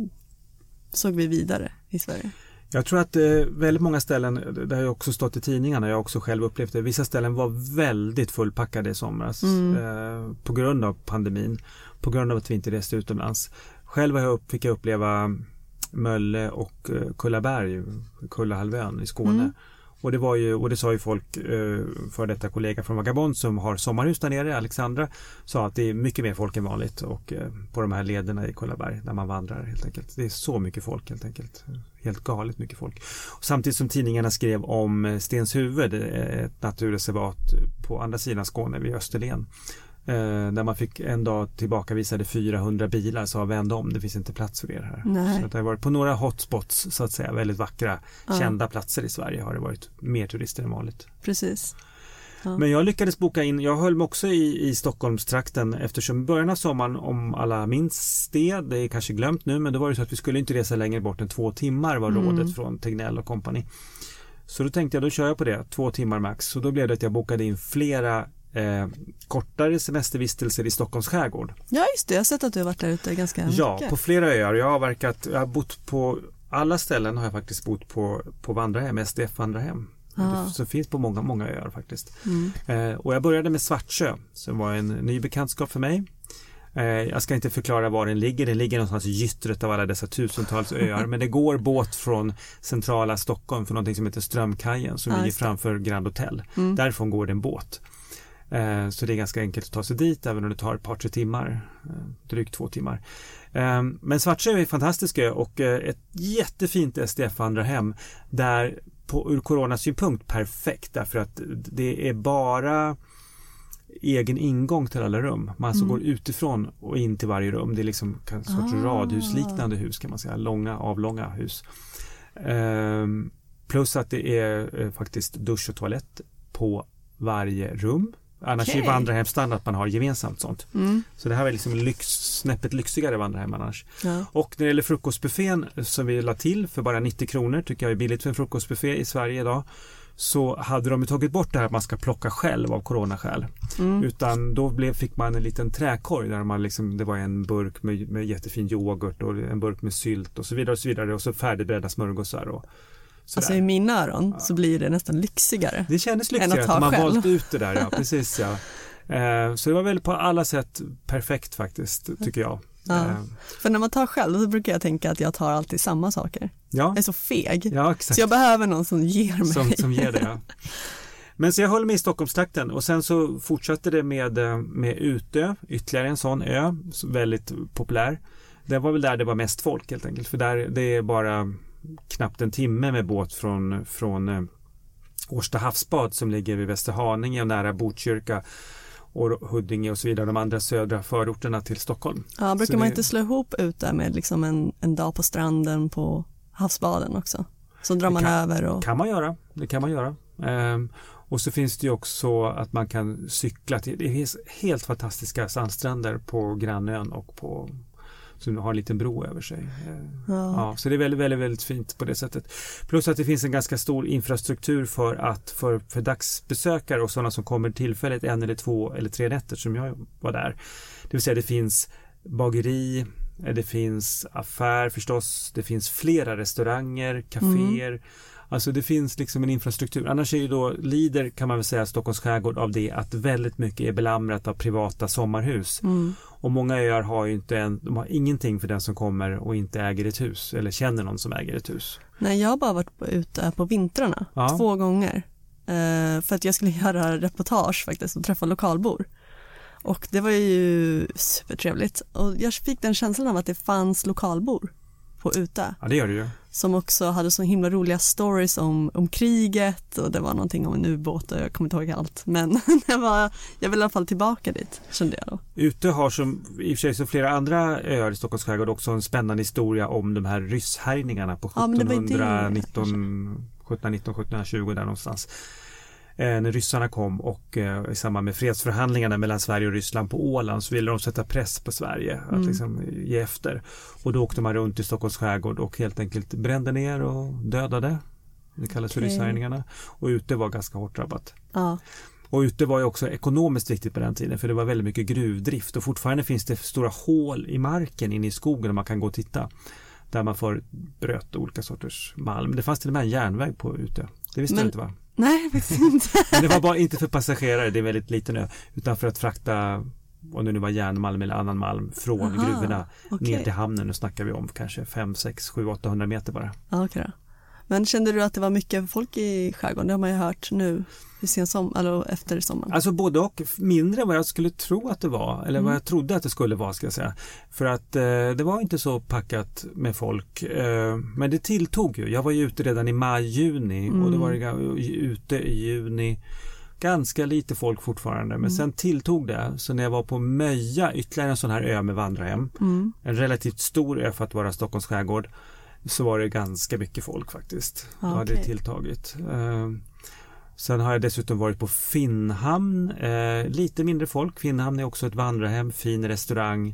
såg vi vidare i Sverige. Jag tror att eh, väldigt många ställen, det har ju också stått i tidningarna, jag har också själv upplevt det, vissa ställen var väldigt fullpackade i somras mm. eh, på grund av pandemin, på grund av att vi inte reste utomlands. Själv har jag upp, fick jag uppleva Mölle och eh, Kullaberg, Kullahalvön i Skåne. Mm. Och det var ju, och det sa ju folk, eh, för detta kollega från Vagabond som har sommarhus där nere, Alexandra, sa att det är mycket mer folk än vanligt och eh, på de här lederna i Kullaberg där man vandrar helt enkelt. Det är så mycket folk helt enkelt. Helt galet mycket folk. Och samtidigt som tidningarna skrev om Stenshuvud, ett naturreservat på andra sidan Skåne vid Österlen. Eh, där man fick en dag tillbaka visade fyrahundra bilar, så vända om, det finns inte plats för er här. Nej. Så det har varit på några hotspots så att säga, väldigt vackra, ja. kända platser i Sverige har det varit mer turister än vanligt. Precis. Ja. Men jag lyckades boka in, jag höll mig också i, i Stockholmstrakten eftersom i början av sommaren, om alla minns det, det är kanske glömt nu, men då var det så att vi skulle inte resa längre bort än två timmar var Mm. rådet från Tegnell och kompani. Så då tänkte jag, då kör jag på det, två timmar max. Så då blev det att jag bokade in flera eh, kortare semestervistelser i Stockholms skärgård. Ja, just det. Jag har sett att du har varit där ute ganska Ja, mycket. på flera öar. Jag har verkat, jag har bott på alla ställen har jag faktiskt bott på, på vandrarhem, S D F-vandrarhem. Ah. Det, som finns på många, många öar faktiskt. Mm. Eh, och jag började med Svartsjö som var en ny bekantskap för mig. Eh, jag ska inte förklara var den ligger. Den ligger någonstans i gyttret av alla dessa tusentals öar. Men det går båt från centrala Stockholm för någonting som heter Strömkajen som Ah, ligger just det. framför Grand Hotel. Mm. Därifrån går det en båt. Eh, så det är ganska enkelt att ta sig dit även om det tar ett par, tre timmar. Eh, drygt två timmar. Eh, men Svartsjö är fantastisk ö och eh, ett jättefint S D F-vandrarhem där på, ur coronasynpunkt perfekt därför att det är bara egen ingång till alla rum. Man alltså Mm. går utifrån och in till varje rum. Det är liksom en sorts Ah. radhusliknande hus kan man säga. Långa, avlånga hus. Ehm, plus att det är eh, faktiskt dusch och toalett på varje rum. Annars Okej. är vandrarhemstandard att man har gemensamt sånt. Mm. Så det här var liksom lyx, snäppet lyxigare vandrarhem annars. Ja. Och när det gäller frukostbuffén som vi la till för bara nittio kronor, tycker jag är billigt för en frukostbuffé i Sverige idag, så hade de ju tagit bort det här att man ska plocka själv av coronaskäl. Mm. Utan då blev, fick man en liten träkorg där man liksom, det var en burk med, med jättefin yoghurt och en burk med sylt och så vidare och så vidare och så färdigberedda smörgåsar och sådär. Alltså i mina öron så blir det nästan lyxigare. Det kändes än att lyxigare ta att man själv. valt ut det där, ja precis ja. Eh, så det var väl på alla sätt perfekt faktiskt, tycker jag. Ja. Eh, För när man tar själv så brukar jag tänka att jag tar alltid samma saker. ja, Jag är så feg. ja exakt. Så jag behöver någon som ger mig. Som, som ger det, ja. Men så jag höll mig i Stockholmstrakten och sen så fortsatte det med, med Utö, ytterligare en sån ö, väldigt populär. Det var väl där det var mest folk helt enkelt, för där det är bara knappt en timme med båt från, från eh, Årsta havsbad som ligger vid Västerhaninge och nära Botkyrka och Huddinge och så vidare, de andra södra förorterna till Stockholm. Ja, brukar Så man det- inte slå ihop ut där med liksom en, en dag på stranden på havsbaden också? Så drar Det man kan- över och... kan man göra, det kan man göra. Ehm, och så finns det ju också att man kan cykla till, det finns helt fantastiska sandstränder på Grannön och på, som har en liten bro över sig. Ehm, Ja. ja, så det är väldigt, väldigt, väldigt fint på det sättet. Plus att det finns en ganska stor infrastruktur för att för, för dagsbesökare och sådana som kommer tillfälligt en eller två eller tre nätter som jag var där. Det vill säga det finns bageri, det finns affär förstås, det finns flera restauranger, kaféer. Alltså det finns liksom en infrastruktur. Annars är ju då, lider kan man väl säga Stockholms skärgård av det att väldigt mycket är belamrat av privata sommarhus. Mm. Och många öar har ju inte en, de har ingenting för den som kommer och inte äger ett hus eller känner någon som äger ett hus. Nej, jag har bara varit på, ute på vintrarna Ja. två gånger. Eh, för att jag skulle göra reportage faktiskt och träffa lokalbor. Och det var ju supertrevligt. Och jag fick den känslan av att det fanns lokalbor på ute. Ja, det gör det ju. Som också hade så himla roliga stories om, om kriget och det var någonting om en ubåt och jag kommer inte ihåg allt. Men det var, jag vill i alla fall tillbaka dit, kände jag då. Utö har som i och för sig som flera andra öar i Stockholms skärgård också en spännande historia om de här rysshärjningarna på Ja, men det var ju det, sjuttonhundranitton, sjuttonhundranitton sjuttonhundratjugo där någonstans. Eh, när ryssarna kom och eh, i samband med fredsförhandlingarna mellan Sverige och Ryssland på Åland så ville de sätta press på Sverige att Mm. liksom ge efter. Och då åkte man runt i Stockholms skärgård och helt enkelt brände ner och dödade. Det kallas för Okej. rysshärjningarna. Och ute var ganska hårt drabbat. Ja, Och ute var ju också ekonomiskt viktigt på den tiden för det var väldigt mycket gruvdrift och fortfarande finns det stora hål i marken inne i skogen där man kan gå och titta. Där man får bröt olika sorters malm. Det fanns till och med en järnväg på Utö. Det visste Men- du inte va? nej faktiskt inte. Men det var bara inte för passagerare, det är en väldigt liten ö, utan för att frakta, om det nu var järnmalm eller annan malm från Aha, gruvorna okej. ner till hamnen. Nu snackar vi om kanske fem, sex, sju, åttahundra meter bara. Ja, okej då. Men kände du att det var mycket folk i skärgården? Det har man ju hört nu i sen som, eller efter sommaren. Alltså både och, mindre än vad jag skulle tro att det var, eller Mm. vad jag trodde att det skulle vara ska jag säga. För att eh, det var inte så packat med folk, eh, men det tilltog ju. Jag var ju ute redan i maj, juni Mm. och då var det ga- ute i juni. Ganska lite folk fortfarande, men Mm. sen tilltog det. Så när jag var på Möja, ytterligare en sån här ö med vandrarhem, Mm. en relativt stor ö för att vara Stockholms skärgård, så var det ganska mycket folk faktiskt. Ja, Då hade okej. det tilltagit. Eh, Sen har jag dessutom varit på Finnhamn, eh, lite mindre folk. Finnhamn är också ett vandrarhem, fin restaurang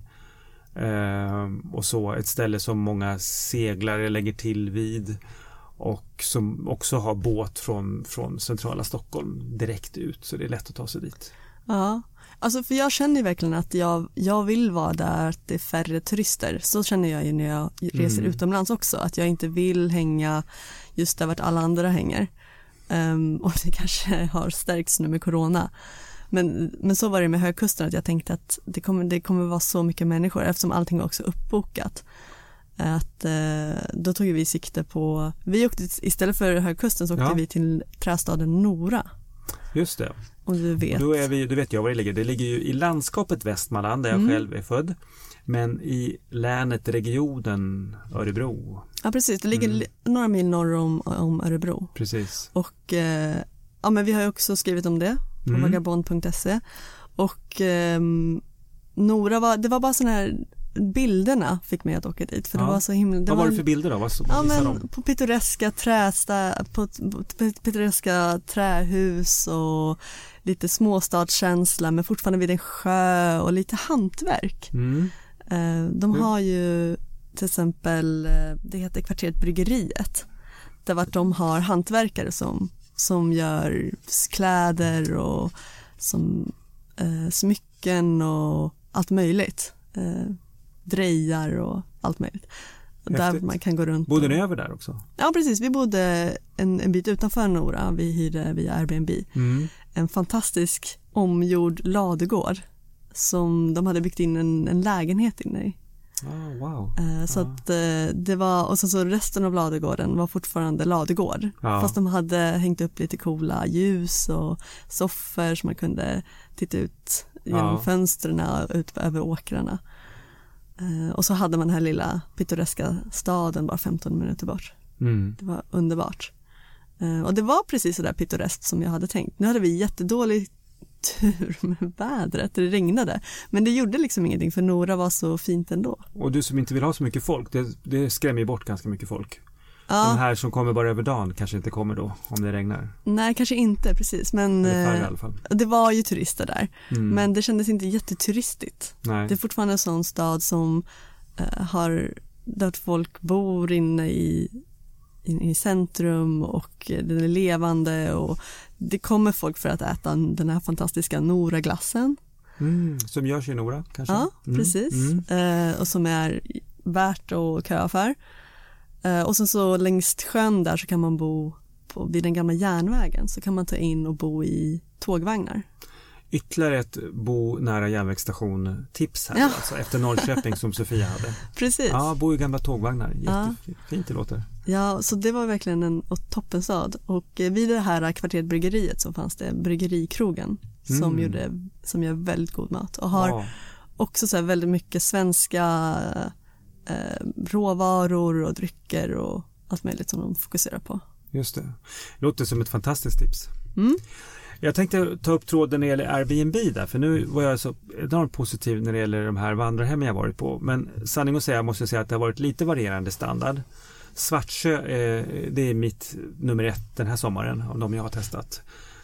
eh, och så. Ett ställe som många seglare lägger till vid och som också har båt från, från centrala Stockholm direkt ut, så det är lätt att ta sig dit. Ja, alltså för jag känner ju verkligen att jag, jag vill vara där att det är färre turister. Så känner jag ju när jag reser mm. utomlands också, att jag inte vill hänga just där vart alla andra hänger. Um, och det kanske har stärkts nu med corona. Men, men så var det med Högkusten, att jag tänkte att det kommer, det kommer vara så mycket människor eftersom allting var också uppbokat. Att, eh, då tog vi sikte på, vi åkte istället för Högkusten så åkte ja. vi till trästaden Nora. Just det. Och du vet. Då är vi, du vet jag var det ligger. Det ligger ju i landskapet Västmanland där jag mm. själv är född. Men i länet, regionen Örebro. Ja, precis. Det ligger mm. några mil norr om, om Örebro. Precis. Och eh, ja, men vi har ju också skrivit om det på mm. vagabond punkt se. Och eh, Nora var, det var bara sån här, bilderna fick mig att åka dit. För ja. det var så himla, det Vad var, var det för bilder då? Vad, vad ja, men på pittoreska trästa, på, på pittoreska trähus och lite småstadskänsla men fortfarande vid en sjö och lite hantverk. Mm. De har ju till exempel, det heter kvarteret Bryggeriet, där vart de har hantverkare som, som gör kläder och som eh, smycken och allt möjligt. Eh, drejar och allt möjligt. Och där man kan gå runt. Bodde ni över där också? Ja, precis. Vi bodde en, en bit utanför Nora. Vi hyrde via Airbnb. Mm. En fantastisk omgjord ladugård som de hade byggt in en, en lägenhet inne i. Oh, wow. Uh, så ah. att uh, det var, och så, så resten av ladugården var fortfarande ladugård. Ah. Fast de hade hängt upp lite coola ljus och soffor som man kunde titta ut genom ah. fönstren och ut över åkrarna. Uh, och så hade man den här lilla pittoreska staden bara femton minuter bort. Mm. Det var underbart. Uh, och det var precis så där pittoreskt som jag hade tänkt. Nu hade vi jättedålig tur med vädret, det regnade. Men det gjorde liksom ingenting för Nora var så fint ändå. Och du som inte vill ha så mycket folk, det, det skrämmer ju bort ganska mycket folk. Ja. De här som kommer bara över dagen kanske inte kommer då om det regnar. Nej, kanske inte, precis. Men det, färre, i alla fall. Det var ju turister där. Mm. Men det kändes inte jätteturistigt. Nej. Det är fortfarande en sån stad som uh, har, där folk bor inne i, in, i centrum och den är levande och det kommer folk för att äta den här fantastiska Nora-glassen. Mm, som görs i Nora kanske? Ja, mm. precis. Mm. Uh, och som är värt att köa för. Uh, och sen så längs sjön där så kan man bo på, vid den gamla järnvägen så kan man ta in och bo i tågvagnar. Ytterligare ett bo nära järnvägsstation tips här, ja. alltså, efter Norrköping som Sofia hade. Precis. Ja, bo i gamla tågvagnar. Jättefint ja. det låter. Ja, så det var verkligen en toppenstad. Och vid det här kvarteret Bryggeriet så fanns det Bryggerikrogen mm. som, gjorde, som gör väldigt god mat. Och har ja. också så här väldigt mycket svenska eh, råvaror och drycker och allt möjligt som de fokuserar på. Just det. Låter som ett fantastiskt tips. Mm. Jag tänkte ta upp tråden när det gäller Airbnb där, för nu var jag så enormt positiv när det gäller de här vandrarhemmen jag varit på. Men sanning att säga måste jag säga att det har varit lite varierande standard. Svartsjö, eh, det är mitt nummer ett den här sommaren av de jag har testat.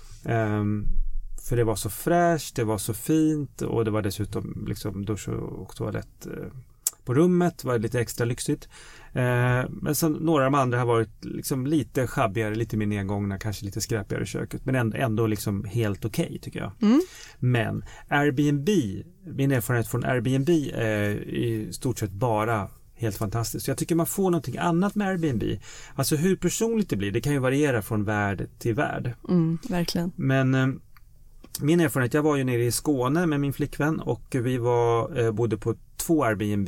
Um, för det var så fräscht, det var så fint och det var dessutom liksom dusch och toalett eh, på rummet, det var lite extra lyxigt. Eh, men sen några av de andra har varit liksom lite schabbigare, lite mer nedgångna, kanske lite skräpigare i köket, men ändå, ändå liksom helt okej okay, tycker jag. Mm. Men Airbnb, min erfarenhet från Airbnb är i stort sett bara helt fantastiskt. Jag tycker man får någonting annat med Airbnb. Alltså hur personligt det blir, det kan ju variera från värld till värld. Mm, verkligen. Men eh, min erfarenhet, jag var ju nere i Skåne med min flickvän och vi var eh, bodde på två Airbnb.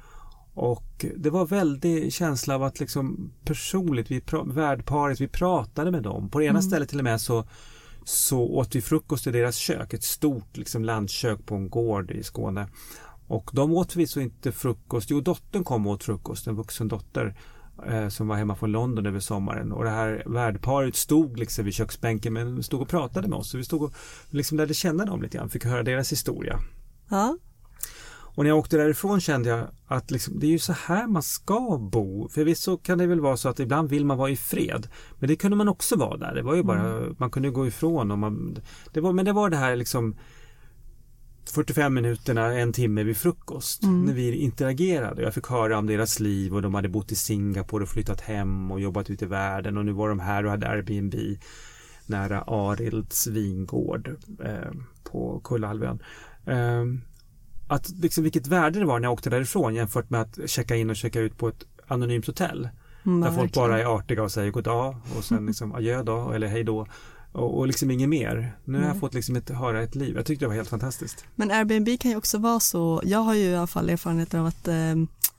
Och det var väldigt känsla av att liksom personligt, vi pra- värdparet, vi pratade med dem. På det ena mm. stället till och med så, så åt vi frukost i deras kök. Ett stort liksom landkök på en gård i Skåne. Och de åt vi så inte frukost. Jo, dottern kom och åt frukost, en vuxen dotter eh, som var hemma från London över sommaren. Och det här värdparet stod liksom vid köksbänken men stod och pratade med oss. Så vi stod och liksom lärde känna dem lite grann, fick höra deras historia. Ja. Och när jag åkte därifrån kände jag att liksom, det är ju så här man ska bo. För visst så kan det väl vara så att ibland vill man vara i fred. Men det kunde man också vara där. Det var ju bara, mm. man kunde gå ifrån. Och man, det var, men det var det här liksom fyrtiofem minuterna, en timme vid frukost. Mm. När vi interagerade. Jag fick höra om deras liv och de hade bott i Singapore och flyttat hem och jobbat ute i världen. Och nu var de här och hade Airbnb nära Arilds vingård eh, på Kullahalvön. Eh, Att liksom vilket värde det var när jag åkte därifrån jämfört med att checka in och checka ut på ett anonymt hotell. Mm, där folk bara är artiga och säger god dag och sen liksom adjö då eller hej då och, och liksom inget mer. Nu har jag fått liksom ett, höra ett liv. Jag tyckte det var helt fantastiskt. Men Airbnb kan ju också vara så, jag har ju i alla fall erfarenheter av att eh,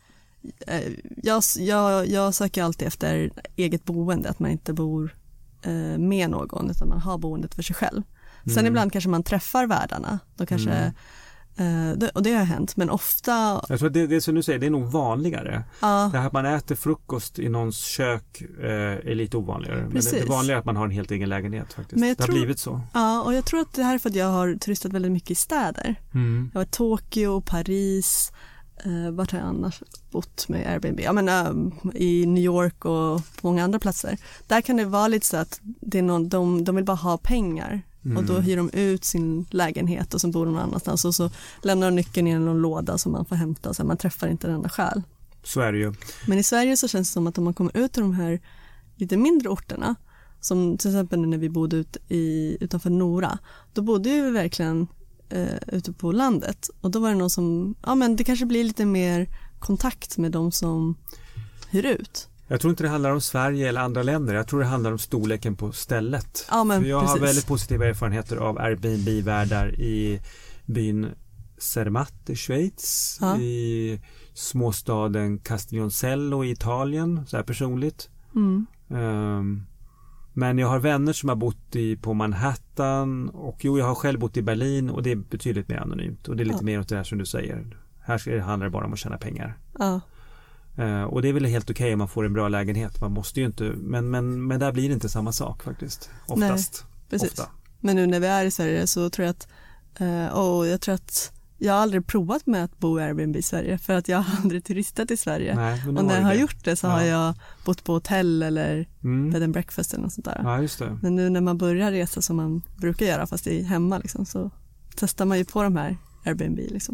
jag, jag, jag söker alltid efter eget boende, att man inte bor eh, med någon utan man har boendet för sig själv. Sen mm. ibland kanske man träffar värdarna, då kanske mm. Uh, det, och det har hänt, men ofta... Jag tror att det, det som du säger, det är nog vanligare. Uh. Det här att man äter frukost i någons kök uh, är lite ovanligare. Precis. Men det, det vanliga är att man har en helt egen lägenhet faktiskt. Men jag det tror, har blivit så. Ja, uh, och jag tror att det här är för att jag har turistat väldigt mycket i städer. Mm. Jag var i Tokyo, Paris, uh, vart har jag annars bott med Airbnb? Ja, men, uh, i New York och på många andra platser. Där kan det vara lite så att det är någon, de, de vill bara ha pengar. Mm. Och då hyr de ut sin lägenhet och så bor de någon annanstans och så lämnar de nyckeln i någon låda som man får hämta så man träffar inte den enda själ. Så är det ju. Men i Sverige så känns det som att om man kommer ut till de här lite mindre orterna, som till exempel när vi bodde ut i, utanför Nora, då bodde vi verkligen eh, ute på landet och då var det någon som, ja men det kanske blir lite mer kontakt med de som hyr ut. Jag tror inte det handlar om Sverige eller andra länder. Jag tror det handlar om storleken på stället. Ja, men För jag precis. har väldigt positiva erfarenheter av Airbnb-värdar i byn Zermatt i Schweiz, ja. I småstaden Castiglioncello i Italien, så här personligt. Mm. Um, men jag har vänner som har bott i, på Manhattan och jo, jag har själv bott i Berlin och det är betydligt mer anonymt. Och det är lite ja. mer åt det här som du säger. Här handlar det bara om att tjäna pengar. Ja. Uh, och det är väl helt okej okay om man får en bra lägenhet. Man måste ju inte, men, men, men där blir det inte samma sak faktiskt. Oftast. Nej, precis. Ofta. Men nu när vi är i Sverige så tror jag att uh, och jag tror att jag har aldrig provat med att bo i Airbnb i Sverige för att jag har aldrig turistat i Sverige. Nej, och när jag har det. gjort det så ja. har jag bott på hotell eller mm. bed and breakfast eller något sånt där. Ja, just det. Men nu när man börjar resa som man brukar göra fast det är hemma liksom, så testar man ju på de här Airbnb liksom.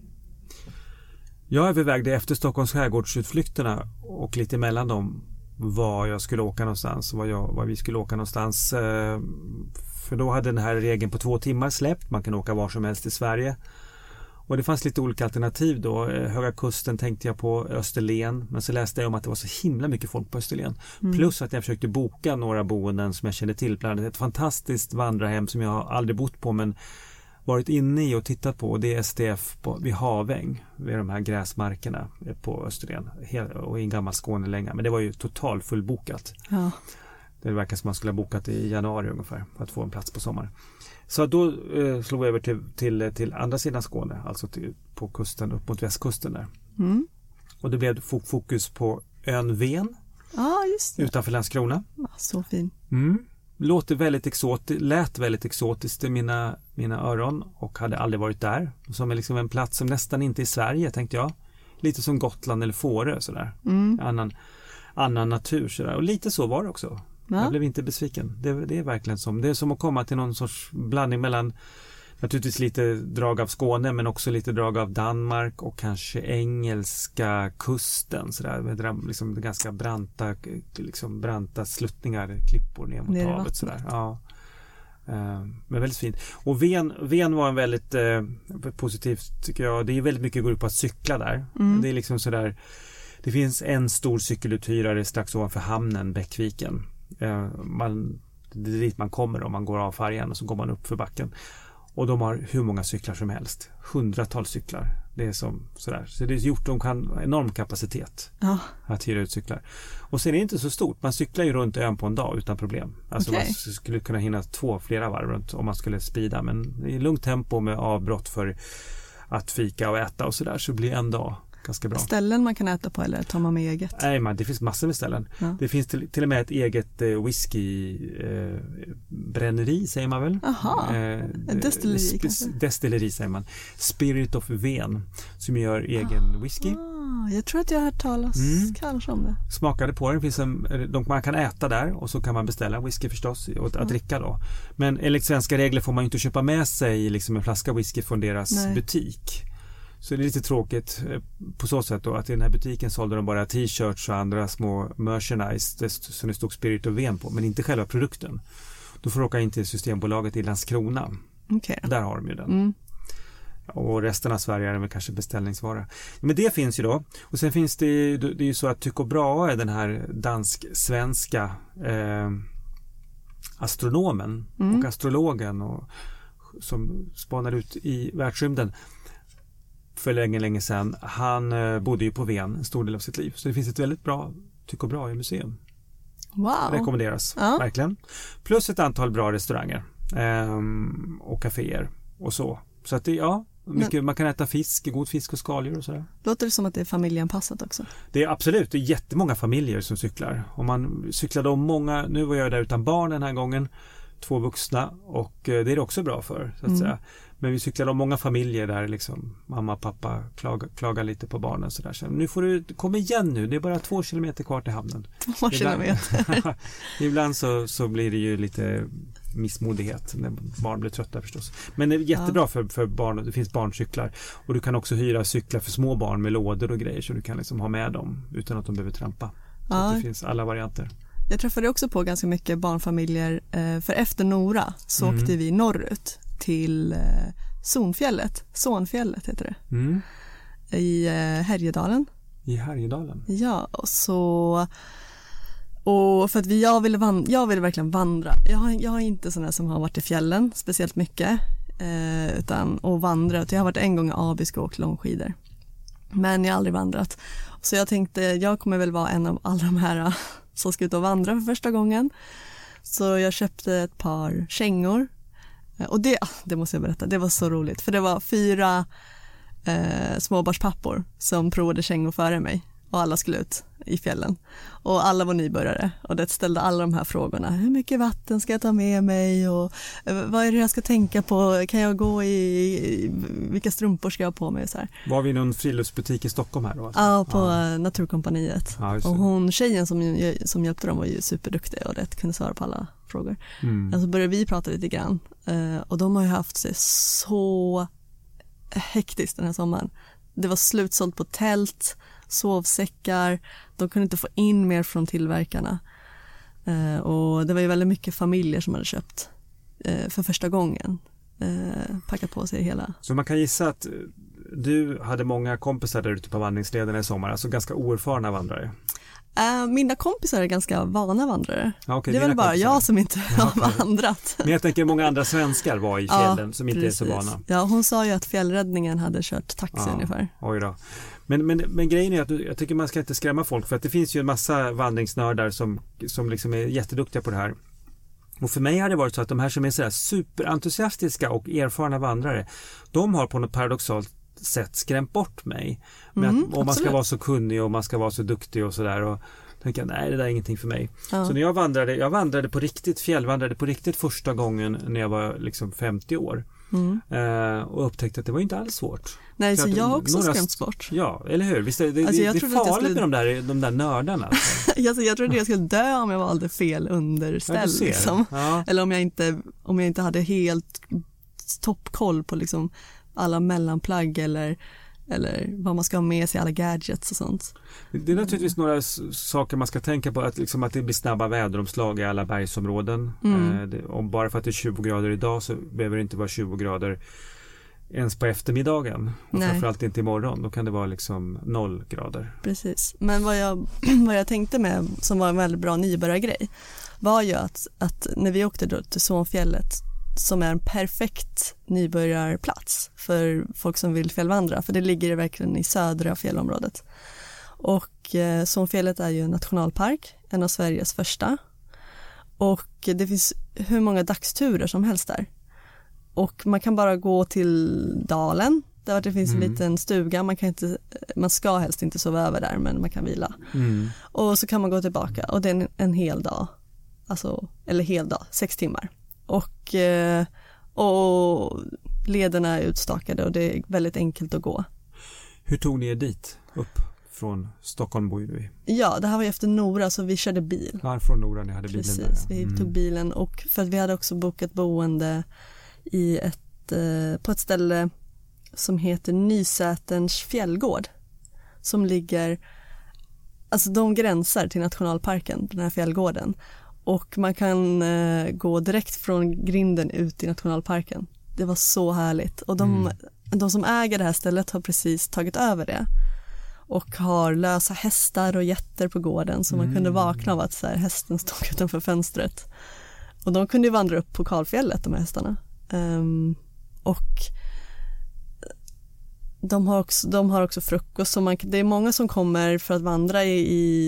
Jag övervägde efter Stockholms skärgårdsutflykterna och lite mellan dem var jag skulle åka någonstans och var, jag, var vi skulle åka någonstans. För då hade den här regeln på två timmar släppt. Man kan åka var som helst i Sverige. Och det fanns lite olika alternativ då. Höga kusten tänkte jag på, Österlen. Men så läste jag om att det var så himla mycket folk på Österlen. Mm. Plus att jag försökte boka några boenden som jag kände till. Bland annat ett fantastiskt vandrarhem som jag aldrig bott på men varit inne i och tittat på. Det är S D F på, vid Haväng, vid de här gräsmarkerna på Österlen och i en gammal Skånelänga. Men det var ju totalt fullbokat. Ja. Det verkar som man skulle ha bokat i januari ungefär för att få en plats på sommaren. Så då eh, slog vi över till, till, till andra sidan Skåne, alltså till, på kusten upp mot västkusten där. Mm. Och det blev fokus på ön Ven ah, just det. utanför Landskrona. Ah, så fin. Mm. Låter väldigt exotiskt, lät väldigt exotiskt i mina, mina öron och hade aldrig varit där. Som är liksom en plats som nästan inte är i Sverige, tänkte jag. Lite som Gotland eller Fårö sådär. Mm. Annan, annan natur sådär. Och lite så var det också. Ja. Jag blev inte besviken. Det, det är verkligen som, det är som att komma till någon sorts blandning mellan naturligtvis lite drag av Skåne men också lite drag av Danmark och kanske engelska kusten sådär, med liksom ganska branta, liksom branta sluttningar, klippor ner mot ner havet sådär. Ja. Uh, men väldigt fint. Och Ven, Ven var en väldigt uh, positivt tycker jag. Det är väldigt mycket går ut på att cykla där. Mm. Det är liksom sådär, det finns en stor cykeluthyrare strax ovanför hamnen, Bäckviken. Uh, man, det är dit man kommer om man går av färjan och så går man upp för backen. Och de har hur många cyklar som helst. Hundratals cyklar. Det är som sådär. Så det är gjort, de kan enorm kapacitet ja. att hyra ut cyklar. Och sen är det inte så stort. Man cyklar ju runt ön på en dag utan problem. Alltså okay. Man skulle kunna hinna två, flera varv runt om man skulle speeda. Men i lugnt tempo med avbrott för att fika och äta och sådär så blir en dag ganska bra. Ställen man kan äta på eller tar man med eget? Nej, man, det finns massor med ställen. Ja. Det finns till, till och med ett eget eh, whisky eh, bränneri säger man väl? Aha, eh, destilleri sp- kanske? Destilleri säger man. Spirit of Ven som gör egen ah, whisky. Jag tror att jag har hört talas mm. kanske om det. Smakade på den. Finns en, de, man kan äta där och så kan man beställa whisky förstås och att mm. dricka då. Men enligt svenska regler får man inte köpa med sig liksom en flaska whisky från deras Nej. butik. Så det är lite tråkigt på så sätt då att i den här butiken sålde de bara t-shirts och andra små merchandise som det stod Spirit of Ven på, men inte själva produkten. Då får du åka in till Systembolaget i Landskrona. Okay. Där har de ju den. Mm. Och resten av Sverige är väl kanske beställningsvara. Men det finns ju då. Och sen finns det, det är ju så att Tycho Brahe är den här dansk-svenska eh, astronomen mm. och astrologen och, som spanar ut i världsrymden för länge, länge sedan. Han eh, bodde ju på Ven en stor del av sitt liv. Så det finns ett väldigt bra Tycho Brahe-museum. Wow. Rekommenderas, ja. Verkligen. Plus ett antal bra restauranger eh, och kaféer och så. Så att det, ja, mycket, Men, man kan äta fisk, god fisk och skaldjur och sådär. Låter det som att det är familjeanpassat också? Det är absolut, det är jättemånga familjer som cyklar. Och man cyklade om många, nu var jag där utan barn den här gången, två vuxna och det är det också bra för så att mm. säga. Men vi cyklade om många familjer där liksom mamma och pappa klagar, klagar lite på barnen så där. Så nu får du komma igen nu, det är bara två kilometer kvar till hamnen. Två kilometer. Ibland så, så blir det ju lite missmodighet när barn blir trötta förstås. Men det är jättebra ja. för, för barn, det finns barncyklar och du kan också hyra cyklar för små barn med lådor och grejer så du kan liksom ha med dem utan att de behöver trampa. Så ja. att det finns alla varianter. Jag träffade också på ganska mycket barnfamiljer för efter Nora så mm. åkte vi norrut till Sonfjället, Sonfjället heter det, mm. i Härjedalen. I Härjedalen? Ja, och så och för att vi, jag, ville vandra, jag ville verkligen vandra. Jag har, jag har inte sådana som har varit i fjällen speciellt mycket eh, utan och vandrat. Jag har varit en gång i Abisko och åkt långskidor. Men jag har aldrig vandrat. Så jag tänkte, jag kommer väl vara en av alla de här som ska ut och vandra för första gången. Så jag köpte ett par kängor. Och det, det måste jag berätta, det var så roligt. För det var fyra eh, småbarnspappor som provade kängor före mig. Och alla skulle ut i fjällen. Och alla var nybörjare. Och det ställde alla de här frågorna. Hur mycket vatten ska jag ta med mig? Och eh, vad är det jag ska tänka på? Kan jag gå i, i vilka strumpor ska jag ha på mig? Så här. Var vi någon friluftsbutik i Stockholm här då? Alltså? Ja, på ja. Naturkompaniet. Ja, och hon, tjejen som, som hjälpte dem var ju superduktig och rätt kunde svara på alla frågor. Mm. Alltså började vi prata lite grann. Eh, och de har ju haft sig så hektiskt den här sommaren. Det var slutsålt på tält, sovsäckar, de kunde inte få in mer från tillverkarna. Eh, och det var ju väldigt mycket familjer som hade köpt eh, för första gången. Eh, packat på sig hela. Så man kan gissa att du hade många kompisar där ute på vandringslederna i sommar, alltså ganska oerfarna vandrare. Uh, mina kompisar är ganska vana vandrare. Ja, okay, det är väl bara kompisar. jag som inte ja, har vandrat. Men jag tänker många andra svenskar var i fjällen ja, som inte precis. är så vana. Ja, hon sa ju att fjällräddningen hade kört taxi ja, ungefär. Oj då. Men, men, men grejen är att jag tycker man ska inte skrämma folk för att det finns ju en massa vandringsnördar som, som liksom är jätteduktiga på det här. Och för mig har det varit så att de här som är så här superentusiastiska och erfarna vandrare, de har på något paradoxalt sätt skrämt bort mig. Men Mm, att, om man ska vara så kunnig och man ska vara så duktig och sådär och tänker jag, nej det där är ingenting för mig. Ja. Så när jag vandrade, jag vandrade på riktigt, fjällvandrade på riktigt första gången när jag var liksom femtio år. Mm. Uh, och upptäckte att det var inte alls svårt. Nej, så, så jag har också några... skrämts bort. Ja, eller hur? Visst, det, det, alltså, det är farligt skulle... med de där, de där nördarna. Alltså. alltså, jag trodde jag skulle dö om jag valde fel underställ. Ja, liksom. ja. Eller om jag, inte, om jag inte hade helt toppkoll på liksom alla mellanplagg eller eller vad man ska ha med sig, alla gadgets och sånt. Det är naturligtvis några s- saker man ska tänka på, att, liksom, att det blir snabba väderomslag i alla bergsområden. Mm. Eh, det, om bara för att det är tjugo grader idag så behöver det inte vara tjugo grader ens på eftermiddagen. Och Nej. framförallt inte imorgon, då kan det vara liksom noll grader. Precis, men vad jag, vad jag tänkte med, som var en väldigt bra nybörjargrej, var ju att, att när vi åkte då till Sonfjället, som är en perfekt nybörjarplats för folk som vill fjällvandra, för det ligger verkligen i södra fjällområdet. Och eh, Sonfjället är ju en nationalpark, en av Sveriges första. Och det finns hur många dagsturer som helst där. Och man kan bara gå till dalen där det finns Mm. en liten stuga. Man, kan inte, man ska helst inte sova över där, men man kan vila. Mm. Och så kan man gå tillbaka och det är en, en hel dag. Alltså, eller hel dag, sex timmar. Och, eh, och lederna är utstakade och det är väldigt enkelt att gå. Hur tog ni er dit upp? Från Stockholm bor du i. Ja, det här var ju efter Nora så vi körde bil. Ja, från Nora ni hade bilen Precis, där. Ja. vi Mm. tog bilen och för att vi hade också bokat boende i ett, eh, på ett ställe som heter Nysäterns fjällgård som ligger, alltså de gränsar till nationalparken, den här fjällgården, och man kan eh, gå direkt från grinden ut i nationalparken. Det var så härligt och de, Mm. de som äger det här stället har precis tagit över det och har lösa hästar och getter på gården så man Mm. kunde vakna av att så här, hästen stod utanför fönstret. Och de kunde ju vandra upp på kalfjället, de här hästarna. Um, och de har också, de har också frukost. Så man, det är många som kommer för att vandra i,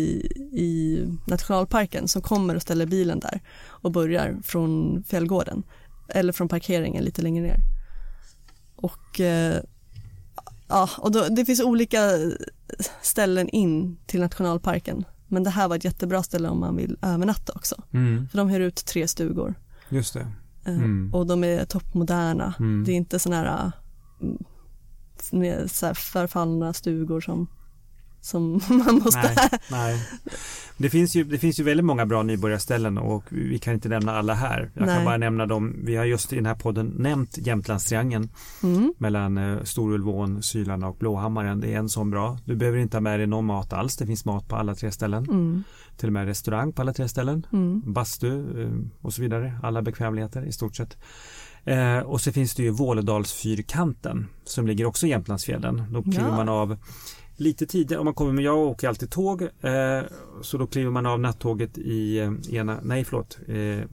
i nationalparken som kommer och ställer bilen där och börjar från fjällgården eller från parkeringen lite längre ner. Och eh, ja, och då, det finns olika ställen in till nationalparken. Men det här var ett jättebra ställe om man vill övernatta också. Mm. För de hyr ut tre stugor. Just det. Eh, Mm. Och de är toppmoderna. Mm. Det är inte såna här, mm, med så här förfallna stugor som, som man måste... Nej, nej. Det finns ju, det finns ju väldigt många bra nybörjarställen och vi kan inte nämna alla här. Jag Nej. kan bara nämna dem. Vi har just i den här podden nämnt Jämtlandstriangeln Mm. mellan eh, Storulvån, Sylarna och Blåhammaren. Det är en sån bra. Du behöver inte ha med dig någon mat alls. Det finns mat på alla tre ställen. Mm. Till och med restaurang på alla tre ställen. Mm. Bastu eh, och så vidare. Alla bekvämligheter i stort sett. Eh, och så finns det ju Vålådalsfyrkanten som ligger också i Jämtlandsfjällen. Då kliver Ja. man av lite tidigare. Om man kommer med, jag åker alltid tåg. Eh, så då kliver man av nattåget i eh, ena, nej förlåt, eh,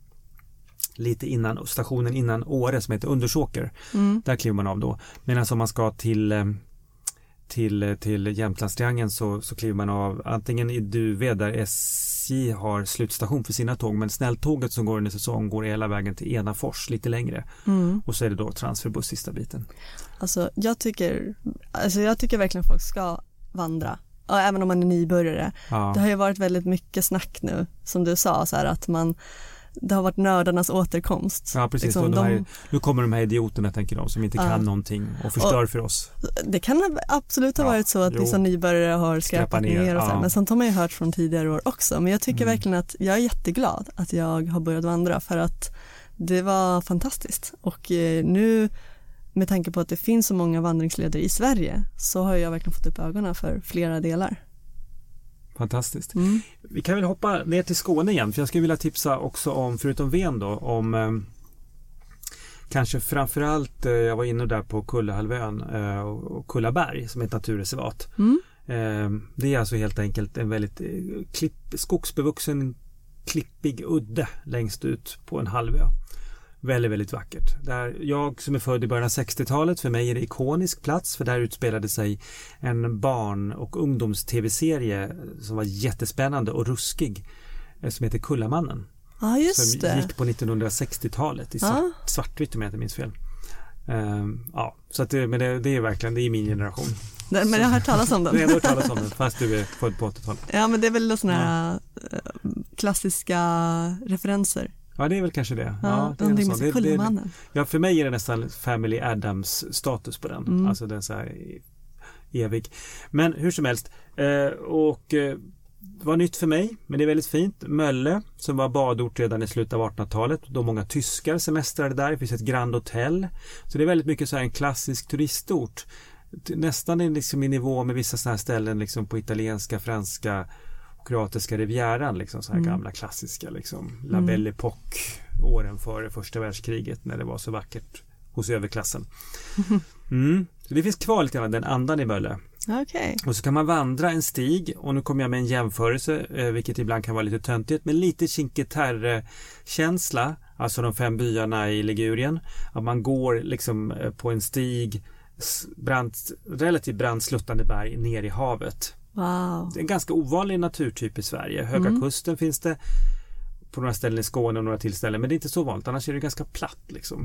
lite innan stationen innan Åre som heter Undersåker. Mm. Där kliver man av då. Medan om man ska till eh, till, till Jämtlandstriangeln så, så kliver man av antingen i Duved där S J har slutstation för sina tåg, men snälltåget som går under säsong går hela vägen till Enafors lite längre. Mm. Och så är det då transferbuss sista biten. Alltså jag tycker, alltså jag tycker verkligen folk ska vandra. Och även om man är nybörjare. Ja. Det har ju varit väldigt mycket snack nu, som du sa, så här, att man, det har varit nördarnas återkomst. Ja, precis. Liksom, Och de de, här, nu kommer de här idioterna, tänker de, som inte Ja. kan någonting och förstör Och- för oss. det kan absolut ha Ja, varit så att jo. vissa nybörjare har skräpat Skräpa ner, ner, och så här, ja. men sånt har man ju hört från tidigare år också. Men jag tycker Mm. verkligen att jag är jätteglad att jag har börjat vandra, för att det var fantastiskt. Och eh, nu, med tanke på att det finns så många vandringsleder i Sverige, så har jag verkligen fått upp ögonen för flera delar. Fantastiskt. Mm. Vi kan väl hoppa ner till Skåne igen, för jag skulle vilja tipsa också om, förutom Ven då, om eh, kanske framförallt, eh, jag var inne där på Kullahalvön eh, och Kullaberg som är ett naturreservat. Mm. Eh, det är alltså helt enkelt en väldigt eh, klipp, skogsbevuxen klippig udde längst ut på en halvö. Väldigt, väldigt vackert. Där jag som är född i början av sextiotalet, för mig är det ikonisk plats, för där utspelade sig en barn- och ungdoms-tv-serie som var jättespännande och ruskig, eh, som heter Kullamannen. Ja, just Som det. gick på nittonhundrasextiotalet i svart, Ja. svartvitt om jag inte minns fel. Um, ja, så att det, men det, det är verkligen, det är min generation. Det- Men jag har hört talas om Jag har den. hört talas om den, fast du är född på åttiotalet. Ja, men det är väl sådana här eh, klassiska referenser. Ja, det är väl kanske det. Ja, Ja, det är någonting något med sånt. Det- det- Kullamannen. Ja, för mig är det nästan Family Addams status på den. Mm. Alltså den så här evig. Men hur som helst. Eh, och eh, var nytt för mig, men det är väldigt fint. Mölle, som var badort redan i slutet av artonhundratalet. Då många tyskar semestrade där. Det finns ett Grand Hotel. Så det är väldigt mycket så här en klassisk turistort. Nästan liksom i nivå med vissa sådana här ställen liksom på italienska, franska och kroatiska rivieran. Liksom så här Mm. gamla klassiska. Liksom. La Mm. Belle Époque, åren före första världskriget när det var så vackert hos överklassen. Mm. Så det finns kvar lite grann den andan i Mölle. Okej. Och så kan man vandra en stig, och nu kommer jag med en jämförelse, eh, vilket ibland kan vara lite töntigt, men lite Cinque Terre-känsla, alltså de fem byarna i Ligurien, att man går liksom eh, på en stig, s- brant, relativt brant sluttande berg ner i havet. Wow. Det är en ganska ovanlig naturtyp i Sverige. Höga Mm. kusten finns det på några ställen i Skåne och några till ställen, men det är inte så vanligt, annars är det ganska platt liksom.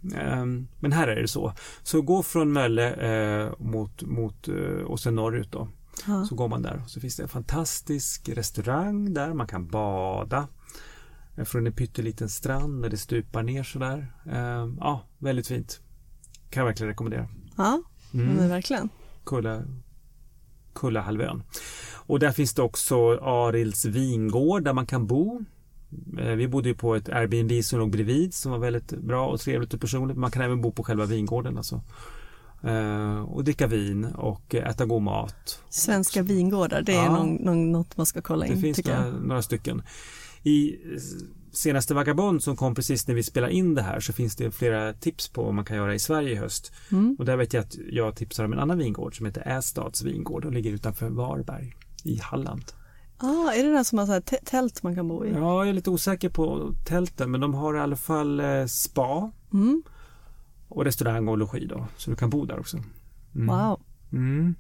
Um, men här är det så. Så gå från Mölle uh, mot, mot uh, och sen norrut då. Ja. Så går man där. Så finns det en fantastisk restaurang där man kan bada. Från en pytteliten strand där det stupar ner sådär. Uh, ja, väldigt fint. Kan jag verkligen rekommendera. Ja, mm. men verkligen. Kulla, Kullahalvön. Och där finns det också Arilds vingård där man kan bo. Vi bodde ju på ett Airbnb som låg bredvid som var väldigt bra och trevligt och personligt. Man kan även bo på själva vingården alltså. Och dricka vin och äta god mat. Svenska vingårdar, det är ja. någon, någon, något man ska kolla in. Det finns några, några stycken. I senaste Vagabond som kom precis när vi spelar in det här så finns det flera tips på vad man kan göra i Sverige i höst. Mm. Och där vet jag att jag tipsar om en annan vingård som heter Ästads vingård och ligger utanför Varberg i Halland. Ah, är det där som har så här t- tält man kan bo i? Ja, jag är lite osäker på tälten men de har i alla fall eh, spa mm. och restaurang och logi då. Så du kan bo där också. Mm. Wow. Mm.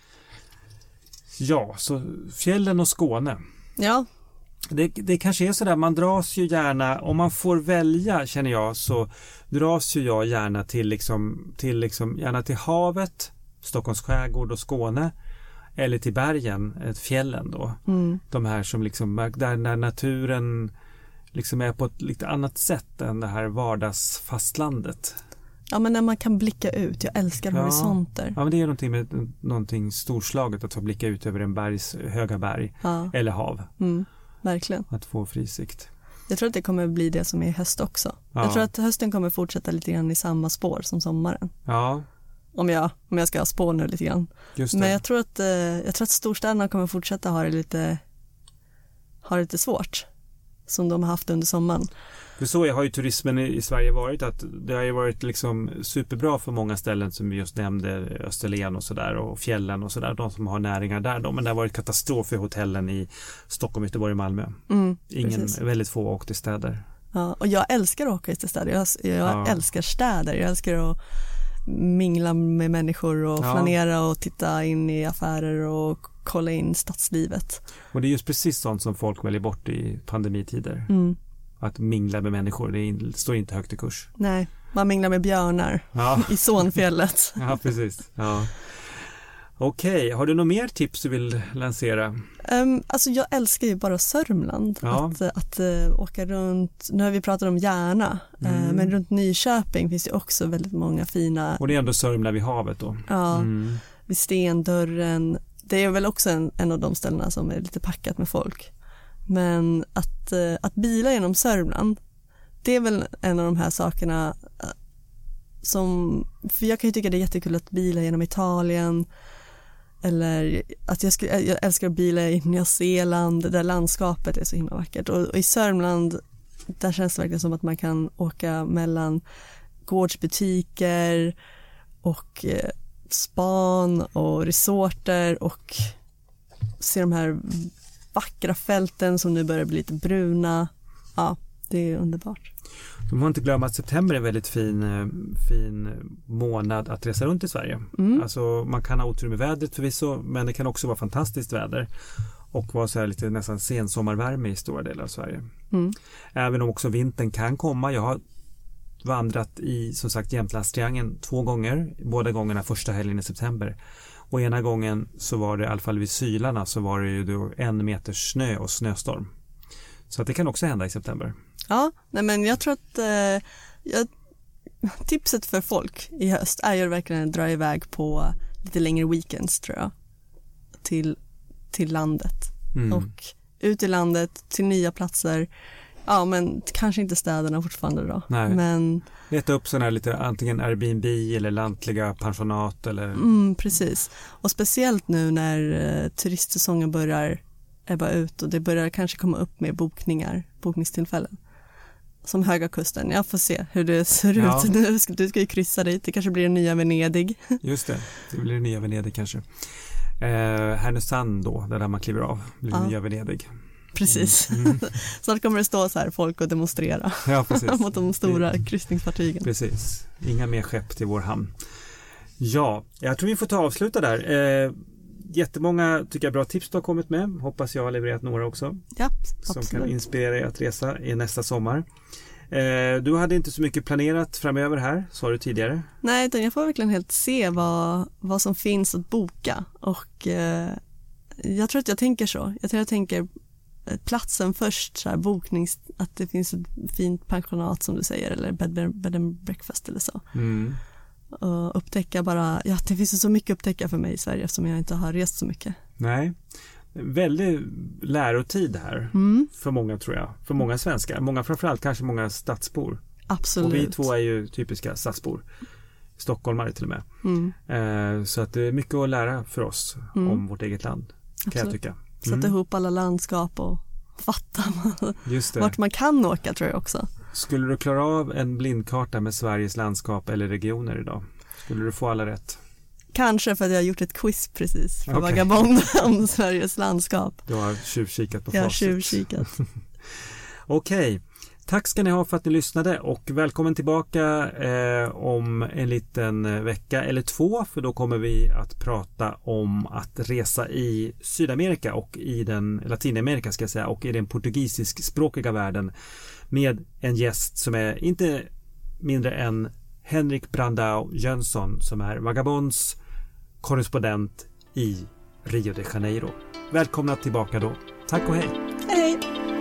Ja, så fjällen och Skåne. Ja. Det, det kanske är sådär, man dras ju gärna, om man får välja känner jag så dras ju jag gärna till liksom, till liksom gärna till havet, Stockholms skärgård och Skåne eller till bergen, fjällen då. Mm. De här som liksom, där när naturen liksom är på ett lite annat sätt än det här vardagsfastlandet. Ja, men när man kan blicka ut, jag älskar ja. horisonter. Ja, men det är någonting med någonting storslaget att få blicka ut över en bergs, höga berg ja. eller hav. Mm. Verkligen. Att få frisikt. Jag tror att det kommer bli det som är höst också. Ja. Jag tror att hösten kommer fortsätta lite grann i samma spår som sommaren. Ja. Om jag, om jag ska spå nu lite grann. Just det. Men jag tror att, jag tror att storstäderna kommer fortsätta ha det lite, ha det lite svårt. Som de har haft under sommaren. För så har ju turismen i Sverige varit att det har ju varit liksom superbra för många ställen som vi just nämnde, Österlen och sådär och fjällen och sådär, de som har näringar där då. Men det har varit katastrof för hotellen i Stockholm, Göteborg och Malmö. Mm, Ingen, väldigt få åkt till städer. Ja, och jag älskar att åka till städer. Jag, jag ja. älskar städer. Jag älskar att mingla med människor och ja. flanera och titta in i affärer och kolla in stadslivet. Och det är just precis sånt som folk väljer bort i pandemitider. Mm. Att mingla med människor, det står inte högt i kurs. Nej, man minglar med björnar ja. i Sonfjället. Ja, precis. Ja. Okej, okay. Har du något mer tips du vill lansera? Um, alltså jag älskar ju bara Sörmland. Ja. Att, att uh, åka runt, nu har vi pratat om Järna, mm. uh, men runt Nyköping finns det också väldigt många fina... Och det är ändå Sörmland vid havet då? Ja, mm. vid Stendörren. Det är väl också en, en av de ställena som är lite packat med folk. Men att, uh, att bila genom Sörmland, det är väl en av de här sakerna uh, som... För jag kan ju tycka det är jättekul att bila genom Italien. Eller att jag, skulle, jag älskar att bila i Nya Zeeland där landskapet är så himla vackert. Och, och i Sörmland där känns det verkligen som att man kan åka mellan gårdsbutiker och eh, span och resorter och se de här vackra fälten som nu börjar bli lite bruna. Ja, det är underbart. De har inte glömt att september är en väldigt fin, fin månad att resa runt i Sverige. Mm. Alltså man kan ha otur med vädret förvisso, men det kan också vara fantastiskt väder och vara så här lite nästan sensommarvärme i stora delar av Sverige. Mm. Även om också vintern kan komma. Jag har vandrat i som sagt Jämtlandstriangeln två gånger, båda gångerna första helgen i september. Och ena gången så var det i alla fall vid Sylarna så var det ju då en meter snö och snöstorm. Så att det kan också hända i september. Ja, nej men jag tror att eh, jag, tipset för folk i höst är ju verkligen att dra iväg på lite längre weekends tror jag. Till, till landet. Mm. Och ut i landet till nya platser. Ja, men kanske inte städerna fortfarande då. Nej. Men leta upp sådana här lite antingen Airbnb eller lantliga pensionat eller... Mm, precis. Och speciellt nu när eh, turistsäsongen börjar ebba ut och det börjar kanske komma upp med bokningar, bokningstillfällen. Som Höga Kusten. Jag får se hur det ser ja. ut. Du ska, du ska ju kryssa dit. Det kanske blir en nya Venedig. Just det. Det blir en nya Venedig kanske. Eh, Härnösand då, där man kliver av. Blir ja. nya Venedig. Precis. Mm. Mm. Snart kommer det stå så här folk och demonstrera. Ja, precis. Mot de stora det... kryssningsfartygen. Precis. Inga mer skepp till vår hamn. Ja, jag tror vi får ta avsluta där. Eh, jättemånga tycker jag bra tips du har kommit med. Hoppas jag har levererat några också. Ja, som kan inspirera dig att resa i nästa sommar. Eh, du hade inte så mycket planerat framöver här, sa du tidigare. Nej, utan jag får verkligen helt se vad, vad som finns att boka. Och eh, jag tror att jag tänker så. Jag tror jag tänker platsen först, så här, boknings, att det finns ett fint pensionat som du säger, eller bed, bed and breakfast eller så. Mm. Och upptäcka bara, ja, det finns så mycket att upptäcka för mig i Sverige eftersom jag inte har rest så mycket. Nej, väldigt lärotid här mm. för många, tror jag. För många svenskar, många, framförallt kanske många stadsbor. Absolut. Och vi två är ju typiska stadsbor. Stockholmare till och med. Mm. Eh, så att det är mycket att lära för oss mm. om vårt eget land, kan Absolut. jag tycka. Mm. Sätta ihop alla landskap och fatta vart man kan åka, tror jag också. Skulle du klara av en blindkarta med Sveriges landskap eller regioner idag? Skulle du få alla rätt? Kanske, för att jag har gjort ett quiz precis för okay. Vagabond om Sveriges landskap. Du har tjuvkikat på jag facit. Jag har tjuvkikat. Okej. Okay. Tack ska ni ha för att ni lyssnade och välkommen tillbaka eh, om en liten vecka eller två, för då kommer vi att prata om att resa i Sydamerika och i den Latinamerika, ska jag säga, och i den portugisiskspråkiga världen med en gäst som är inte mindre än Henrik Brandao Jönsson, som är Vagabonds korrespondent i Rio de Janeiro. Välkomna tillbaka då. Tack och hej. Hej.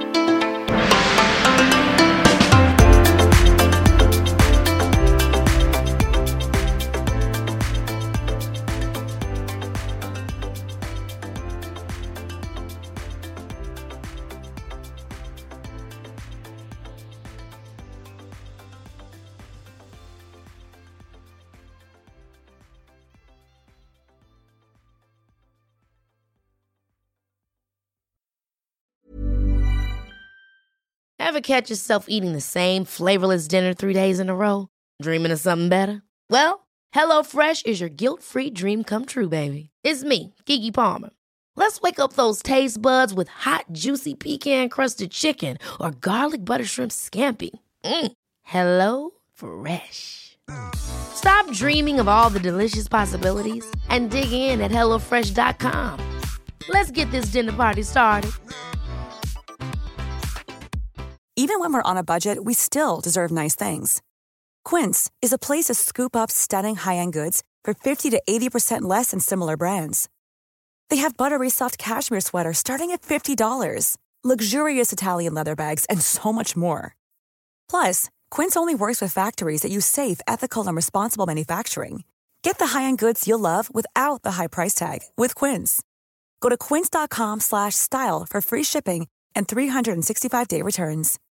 Ever catch yourself eating the same flavorless dinner three days in a row? Dreaming of something better? Well, HelloFresh is your guilt-free dream come true, baby. It's me, Keke Palmer. Let's wake up those taste buds with hot, juicy pecan-crusted chicken or garlic butter shrimp scampi. Mm. Hello Fresh. Stop dreaming of all the delicious possibilities and dig in at hello fresh dot com. Let's get this dinner party started. Even when we're on a budget, we still deserve nice things. Quince is a place to scoop up stunning high-end goods for fifty to eighty percent less than similar brands. They have buttery soft cashmere sweaters starting at fifty dollars, luxurious Italian leather bags, and so much more. Plus, Quince only works with factories that use safe, ethical, and responsible manufacturing. Get the high-end goods you'll love without the high price tag with Quince. Go to quince dot com slash style for free shipping and three hundred sixty-five day returns.